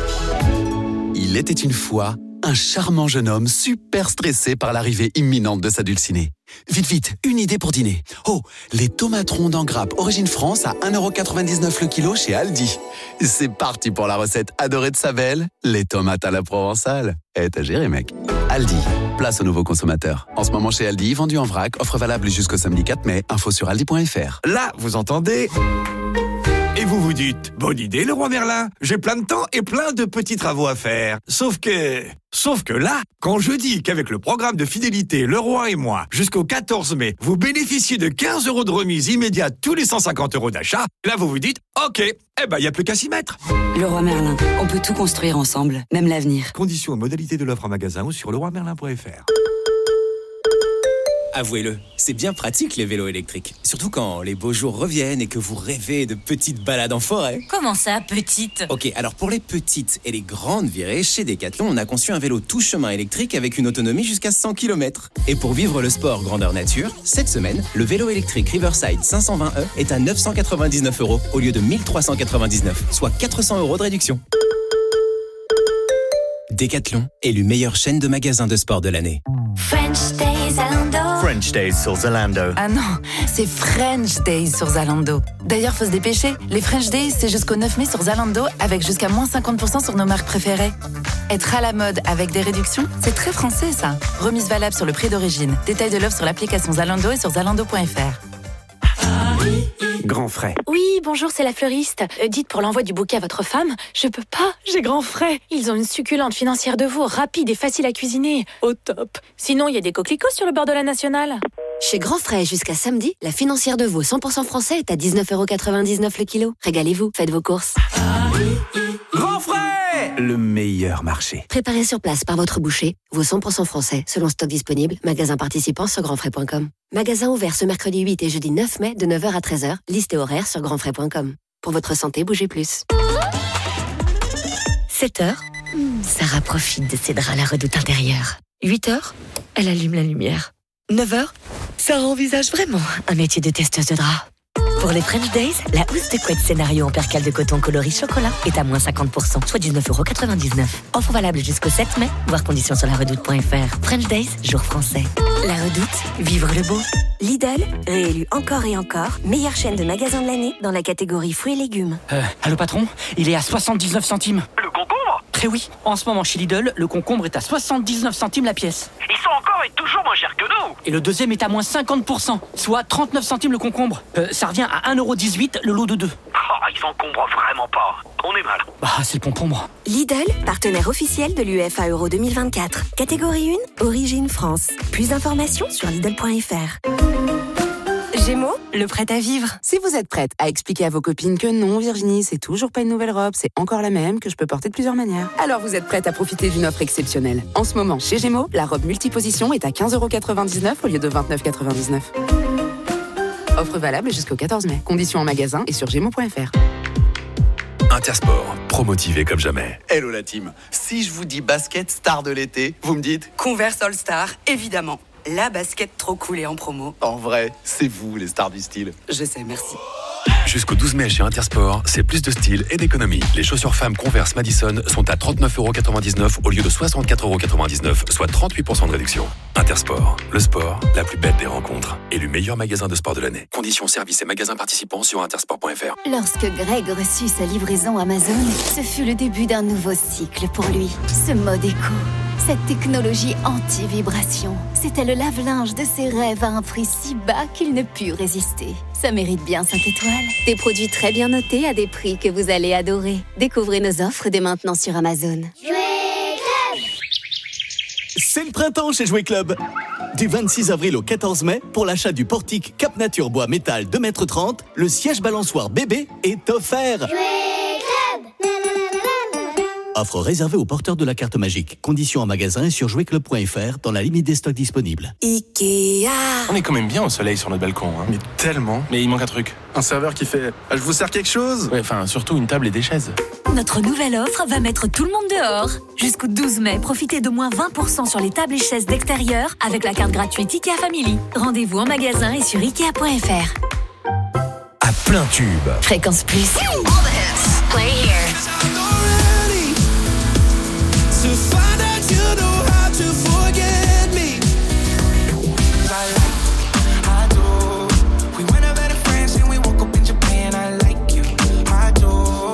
Il était une fois un charmant jeune homme super stressé par l'arrivée imminente de sa dulcinée. Vite, vite, une idée pour dîner. Oh, les tomates rondes en grappe Origine France à un euro quatre-vingt-dix-neuf le kilo chez Aldi. C'est parti pour la recette adorée de sa belle, les tomates à la provençale. Eh, t'as géré, mec. Aldi, place aux nouveaux consommateurs. En ce moment chez Aldi, vendu en vrac, offre valable jusqu'au samedi quatre mai. Info sur aldi point f r. Là, vous entendez? Et vous vous dites, bonne idée, le roi Merlin. J'ai plein de temps et plein de petits travaux à faire. Sauf que... Sauf que là, quand je dis qu'avec le programme de fidélité Le Roi et moi, jusqu'au quatorze mai, vous bénéficiez de quinze euros de remise immédiate tous les cent cinquante euros d'achat, là vous vous dites, ok, eh ben y a plus qu'à s'y mettre. Le Roi Merlin, on peut tout construire ensemble, même l'avenir. Conditions et modalités de l'offre en magasin ou sur le roi merlin point f r. Avouez-le, c'est bien pratique les vélos électriques. Surtout quand les beaux jours reviennent et que vous rêvez de petites balades en forêt. Comment ça, petite? Ok, alors pour les petites et les grandes virées, chez Decathlon, on a conçu un vélo tout chemin électrique avec une autonomie jusqu'à cent kilomètres. Et pour vivre le sport grandeur nature, cette semaine, le vélo électrique Riverside cinq cent vingt E est à neuf cent quatre-vingt-dix-neuf euros au lieu de mille trois cent quatre-vingt-dix-neuf, soit quatre cents euros de réduction. Decathlon, élu meilleure chaîne de magasins de sport de l'année. French Days Zalando. French Days sur Zalando. Ah non, c'est French Days sur Zalando. D'ailleurs, faut se dépêcher. Les French Days, c'est jusqu'au neuf mai sur Zalando avec jusqu'à moins cinquante pour cent sur nos marques préférées. Être à la mode avec des réductions, c'est très français ça. Remise valable sur le prix d'origine. Détail de l'offre sur l'application Zalando et sur zalando point f r. Grand frais. Oui, bonjour, c'est la fleuriste. Euh, dites pour l'envoi du bouquet à votre femme, je peux pas, j'ai grand frais. Ils ont une succulente financière de veau, rapide et facile à cuisiner. Au top. Sinon, il y a des coquelicots sur le bord de la Nationale. Chez Grand Frais, jusqu'à samedi, la financière de veau cent pour cent français est à dix-neuf euros quatre-vingt-dix-neuf le kilo. Régalez-vous, faites vos courses. Grand frais. Le meilleur marché. Préparé sur place par votre boucher, veau cent pour cent français, selon stock disponible, magasin participant sur grand frais point com. Magasin ouvert ce mercredi huit et jeudi neuf mai de neuf heures à treize heures. Liste et horaire sur grand frais point com. Pour votre santé, bougez plus. sept heures, Sarah profite de ses draps à la redoute intérieure. huit heures, elle allume la lumière. neuf heures, Sarah envisage vraiment un métier de testeuse de draps. Pour les French Days, la housse de couette scénario en percale de coton coloris chocolat est à moins cinquante pour cent, soit dix-neuf euros quatre-vingt-dix-neuf. Offre valable jusqu'au sept mai, voir conditions sur la redoute point f r. French Days, jour français. La redoute, vivre le beau. Lidl, réélu encore et encore, meilleure chaîne de magasins de l'année dans la catégorie fruits et légumes. Euh, allô patron, il est à soixante-dix-neuf centimes. Le concombre? Eh oui, en ce moment chez Lidl, le concombre est à soixante-dix-neuf centimes la pièce. Ils sont encore et toujours moins chers que nous. Et le deuxième est à moins cinquante pour cent, soit trente-neuf centimes le concombre. Euh, ça revient à un euro dix-huit le lot de deux. Oh, ils encombrent vraiment pas. On est mal. Bah, c'est le concombre. Lidl, partenaire officiel de l'U E F A Euro deux mille vingt-quatre. Catégorie un, Origine France. Plus d'informations sur lidl point f r. Gémeaux, le prêt à vivre. Si vous êtes prête à expliquer à vos copines que non, Virginie, c'est toujours pas une nouvelle robe, c'est encore la même, que je peux porter de plusieurs manières, alors vous êtes prête à profiter d'une offre exceptionnelle. En ce moment, chez Gémeaux, la robe multiposition est à quinze euros quatre-vingt-dix-neuf au lieu de vingt-neuf euros quatre-vingt-dix-neuf. Offre valable jusqu'au quatorze mai. Conditions en magasin et sur gémeaux point f r. Intersport, promotivé comme jamais. Hello la team. Si je vous dis basket star de l'été, vous me dites Converse All Star, évidemment. la basket trop cool et en promo. En vrai, c'est vous les stars du style. Je sais, merci. Jusqu'au douze mai chez Intersport, c'est plus de style et d'économie. Les chaussures femmes Converse Madison sont à trente-neuf euros quatre-vingt-dix-neuf au lieu de soixante-quatre euros quatre-vingt-dix-neuf, soit trente-huit pour cent de réduction. Intersport, le sport, la plus belle des rencontres. Élu meilleur magasin de sport de l'année. Conditions, services et magasins participants sur intersport point f r. Lorsque Greg reçut sa livraison Amazon, ce fut le début d'un nouveau cycle pour lui. Ce mode éco, cette technologie anti-vibration, c'était le lave-linge de ses rêves à un prix si bas qu'il ne put résister. Ça mérite bien cinq étoiles. Des produits très bien notés à des prix que vous allez adorer. Découvrez nos offres dès maintenant sur Amazon. C'est le printemps chez Jouet Club. Du vingt-six avril au quatorze mai, pour l'achat du portique Cap Nature Bois Métal deux mètres trente, le siège balançoire bébé est offert. Offre réservée aux porteurs de la carte magique. Conditions en magasin et sur jouet club point f r dans la limite des stocks disponibles. Ikea. On est quand même bien au soleil sur notre balcon, hein. Mais tellement. Mais il manque un truc. Un serveur qui fait ah, « Je vous sers quelque chose ?» Ouais, enfin, surtout une table et des chaises. Notre nouvelle offre va mettre tout le monde dehors. Jusqu'au douze mai, profitez de moins vingt pour cent sur les tables et chaises d'extérieur avec la carte gratuite Ikea Family. Rendez-vous en magasin et sur ikea point f r. À plein tube. Fréquence Plus. Play here. To find out you know how to forget me. I like, I do. We went out better friends and we woke up in Japan. I like you, I do.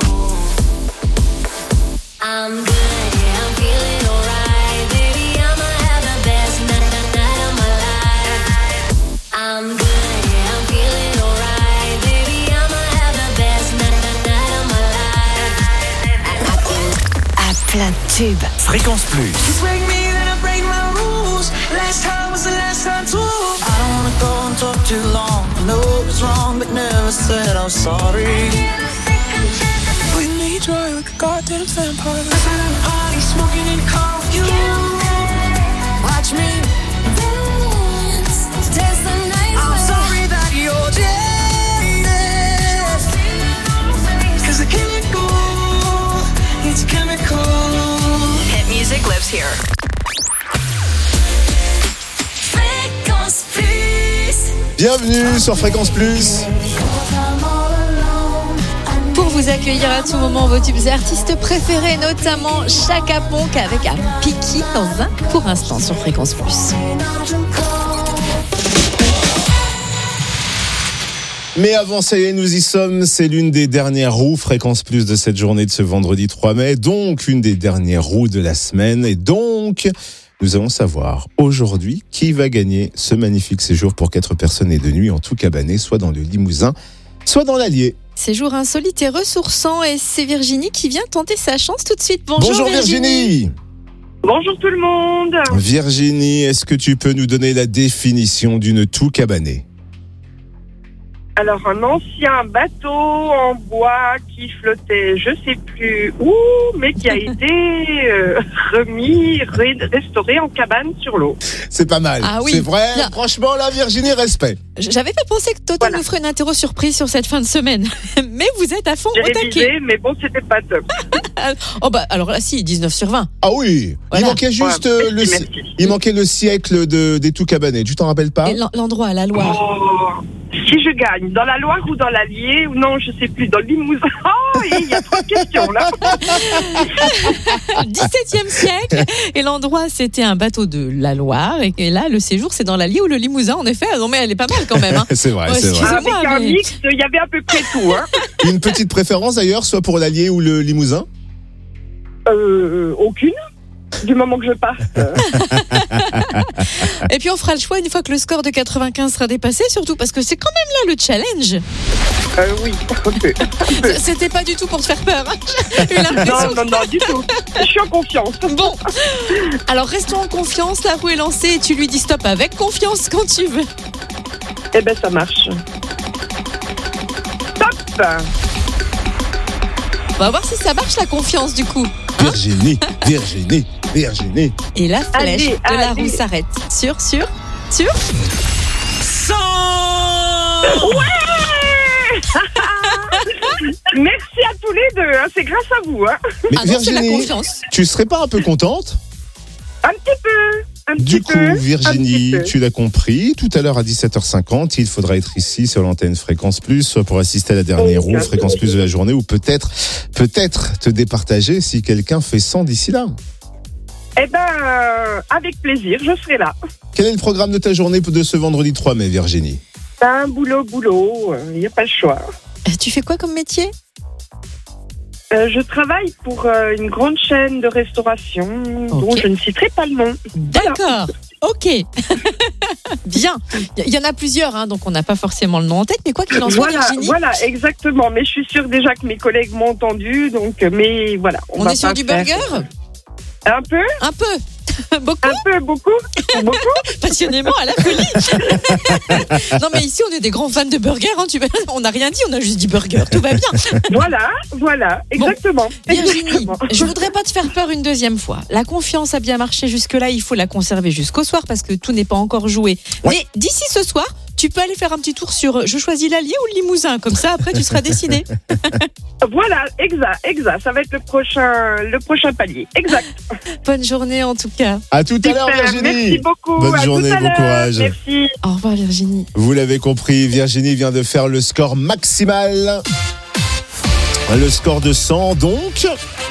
I'm good, yeah, I'm feeling alright. Baby, I'ma have the best night, night of my life. I'm good, yeah, I'm feeling alright. Baby, I'ma have the best night, night of my life. À plein tube. Fréquence Plus. Just break me, then I break my rules. Last time was the last time too. I don't wanna go and talk too long. I know it was wrong, but never said I'm sorry. We need joy like a goddamn vampire. Last night at the party, smoking in the car with you. Watch me dance, dance the night. I'm sorry that you're jealous. Cause I can't let go. It's chemical. Hit music lives here. Fréquence Plus. Bienvenue sur Fréquence Plus. Pour vous accueillir à tout moment vos tubes et artistes préférés, notamment Chaka Ponk avec un Piki dans un court instant sur Fréquence Plus. Mais avant, ça y est, nous y sommes. C'est l'une des dernières roues Fréquence Plus de cette journée de ce vendredi trois mai. Donc, une des dernières roues de la semaine. Et donc, nous allons savoir aujourd'hui qui va gagner ce magnifique séjour pour quatre personnes et deux nuits en tout cabanet, soit dans le Limousin, soit dans l'Allier. Séjour insolite et ressourçant. Et c'est Virginie qui vient tenter sa chance tout de suite. Bonjour, Bonjour Virginie. Virginie. Bonjour tout le monde. Virginie, est-ce que tu peux nous donner la définition d'une tout cabanet ? Alors, un ancien bateau en bois qui flottait, je sais plus où, mais qui a été euh, remis, ré- restauré en cabane sur l'eau. C'est pas mal. Ah oui. C'est vrai. Bien. Franchement, là, Virginie, respect. J'avais pas pensé que Total voilà. nous ferait une interro surprise sur cette fin de semaine. Mais vous êtes à fond J'ai au taquet. révisé, mais bon, c'était pas top. Oh bah, alors là, si, dix-neuf sur vingt. Ah oui. Voilà. Il manquait juste Ouais, euh, le, merci, merci. il manquait le siècle de, des tout cabanets. Tu t'en rappelles pas ? Et l'endroit à la Loire. Oh, si je gagne, dans la Loire ou dans l'Allier, ou non, je sais plus, dans le Limousin. Oh, il y a trois questions là. dix-septième siècle. Et l'endroit, c'était un bateau de la Loire. Et, et là, le séjour, c'est dans l'Allier ou le Limousin, en effet. Non, mais elle est pas mal quand même. Hein. C'est vrai, Oh, c'est vrai. excusez-moi, Avec un mais- mix, il y avait à peu près tout. Hein. Une petite préférence d'ailleurs, soit pour l'Allier ou le Limousin ? Euh, aucune. Du moment que je passe. Euh. Et puis on fera le choix une fois que le score de quatre-vingt-quinze sera dépassé, surtout parce que c'est quand même là le challenge. Euh, oui, un peu. C'était pas du tout pour te faire peur. Hein. J'ai eu l'impression Non, non, non, du tout. Je suis en confiance. Bon, alors restons en confiance, la roue est lancée et tu lui dis stop avec confiance quand tu veux. Eh ben, ça marche. Top. On va voir si ça marche la confiance du coup. Virginie, Virginie, Virginie. Et la flèche Allez, de la allez. roue s'arrête. Sur, sur, sur. Ouais. Merci à tous les deux, hein. C'est grâce à vous. Hein. Mais Ah non, c'est la Virginie, confiance. tu serais pas un peu contente ? Un petit peu. un Du petit coup, peu, un Virginie, petit peu. tu l'as compris, tout à l'heure à dix-sept heures cinquante, il faudra être ici sur l'antenne Fréquence Plus, soit pour assister à la dernière roue, Fréquence Plus de la journée, ou peut-être, peut-être te départager si quelqu'un fait cent d'ici là. Eh ben, euh, avec plaisir, je serai là. Quel est le programme de ta journée de ce vendredi trois mai, Virginie? Ben, boulot, boulot, il n'y a pas le choix. Tu fais quoi comme métier? Euh, je travaille pour euh, une grande chaîne de restauration dont Ok. je ne citerai pas le nom. D'accord, ok. Bien. Il y en a plusieurs, hein, donc on n'a pas forcément le nom en tête, mais quoi qu'il en soit, Voilà, Virginie, voilà, exactement. Mais je suis sûre déjà que mes collègues m'ont entendu, donc, mais voilà. on, va est sur pas du faire- burger? Un peu Un peu. Beaucoup? Un peu, beaucoup Beaucoup Passionnément à la folie. Non mais ici on est des grands fans de burgers, hein, tu... on n'a rien dit, on a juste dit burger, tout va bien. Voilà, voilà, exactement. Virginie, Exactement. je voudrais pas te faire peur une deuxième fois. La confiance a bien marché jusque-là, il faut la conserver jusqu'au soir parce que tout n'est pas encore joué. Mais d'ici ce soir, tu peux aller faire un petit tour sur je choisis l'Allier ou le Limousin, comme ça après tu seras décidé. Voilà, exact, exact. Ça va être le prochain, le prochain palier. Exact. Bonne journée en tout cas. À tout à l'heure, Super, Virginie. merci beaucoup. Bonne À tout journée, à bon l'heure. courage. Merci. Au revoir Virginie. Vous l'avez compris, Virginie vient de faire le score maximal. Le score de cent, donc.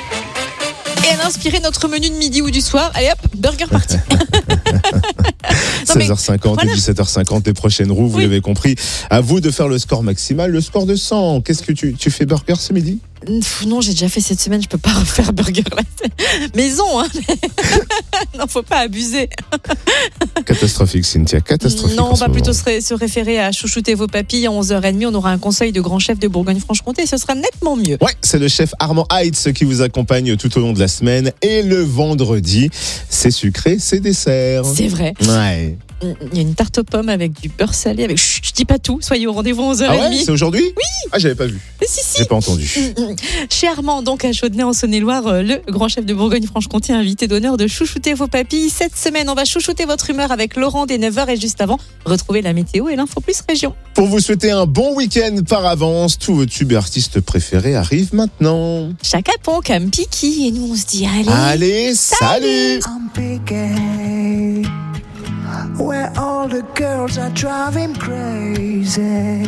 Et elle a inspiré notre menu de midi ou du soir. Allez hop, burger party. seize heures cinquante et dix-sept heures cinquante, les prochaines roues, vous l'avez compris. À vous de faire le score maximal, le score de cent. Qu'est-ce que tu, tu fais burger ce midi? Pff, non, j'ai déjà fait cette semaine, je peux pas refaire burger là. Maison, hein. Non, faut pas abuser. Catastrophique, Cynthia, catastrophique. Non, en on ce va moment. plutôt se, ré- se référer à chouchouter vos papilles. À onze heures trente, on aura un conseil de grand chef de Bourgogne-Franche-Comté. Ce sera nettement mieux. Ouais, c'est le chef Armand Heitz qui vous accompagne tout au long de la semaine. Et le vendredi, c'est sucré, c'est dessert. C'est vrai. Ouais. Il y a une tarte aux pommes avec du beurre salé. Avec... Chut, je dis pas tout. Soyez au rendez-vous à onze heures Ah trente. ouais, c'est aujourd'hui? Oui. Ah, j'avais pas vu. Si, si. J'ai pas entendu. Chez Armand, donc à Chaudenay en Saône-et-Loire, euh, le grand chef de Bourgogne-Franche-Comté, invité d'honneur de chouchouter vos papilles. Cette semaine, on va chouchouter votre humeur avec Laurent dès neuf heures et juste avant, retrouvez la météo et l'info plus région. Pour vous souhaiter un bon week-end par avance, tous vos tubes et artistes préférés arrivent maintenant. Chaka Ponk, un Piki, et nous on se dit allez. Allez, salut. I'm picking where all the girls are driving crazy.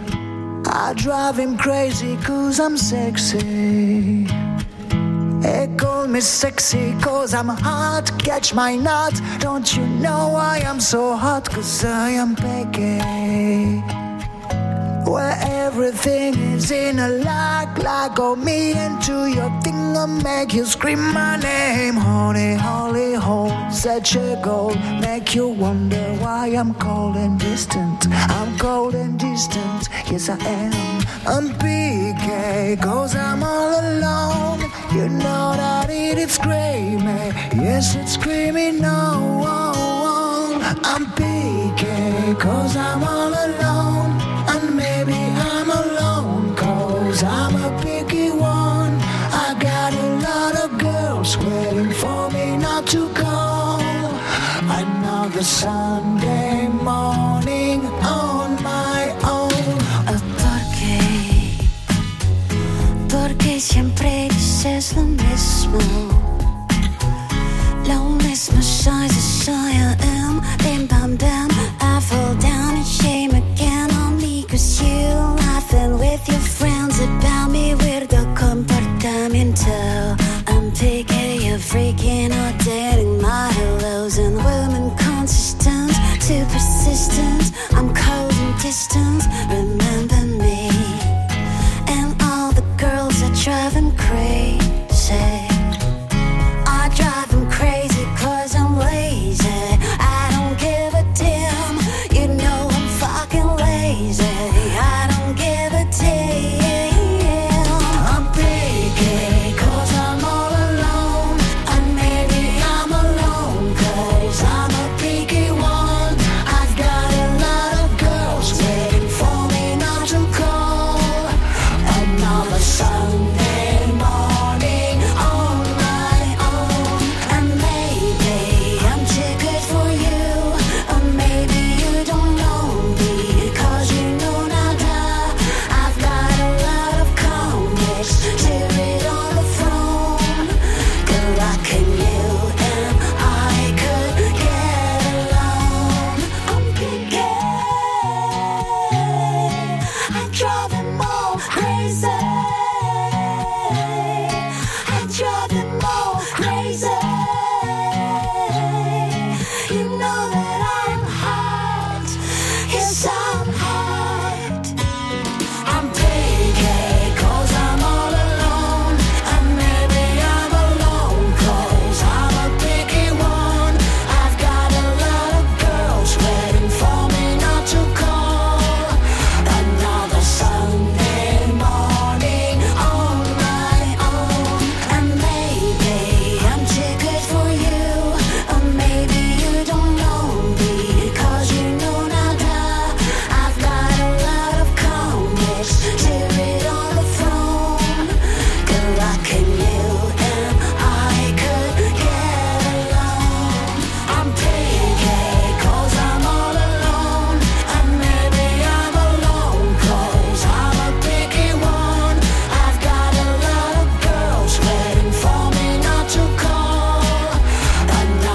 I drive him crazy cause I'm sexy. They call me sexy cause I'm hot. Catch my nut. Don't you know I am so hot cause I am picky. Where everything is in a lock, lock on me into your thing and make you scream my name. Honey, holy hole, such a goal, make you wonder why I'm cold and distant. I'm cold and distant, yes I am. I'm P K, cause I'm all alone. You know that it is screaming, yes it's screaming no. I'm P K, cause I'm all alone. And maybe I'm alone, cause I'm a picky one. I got a lot of girls waiting for me not to call. Another Sunday morning on my own. ¿Por qué? Porque siempre dices lo mismo. Lo mismo soy, soy, I am. Bim bam bam.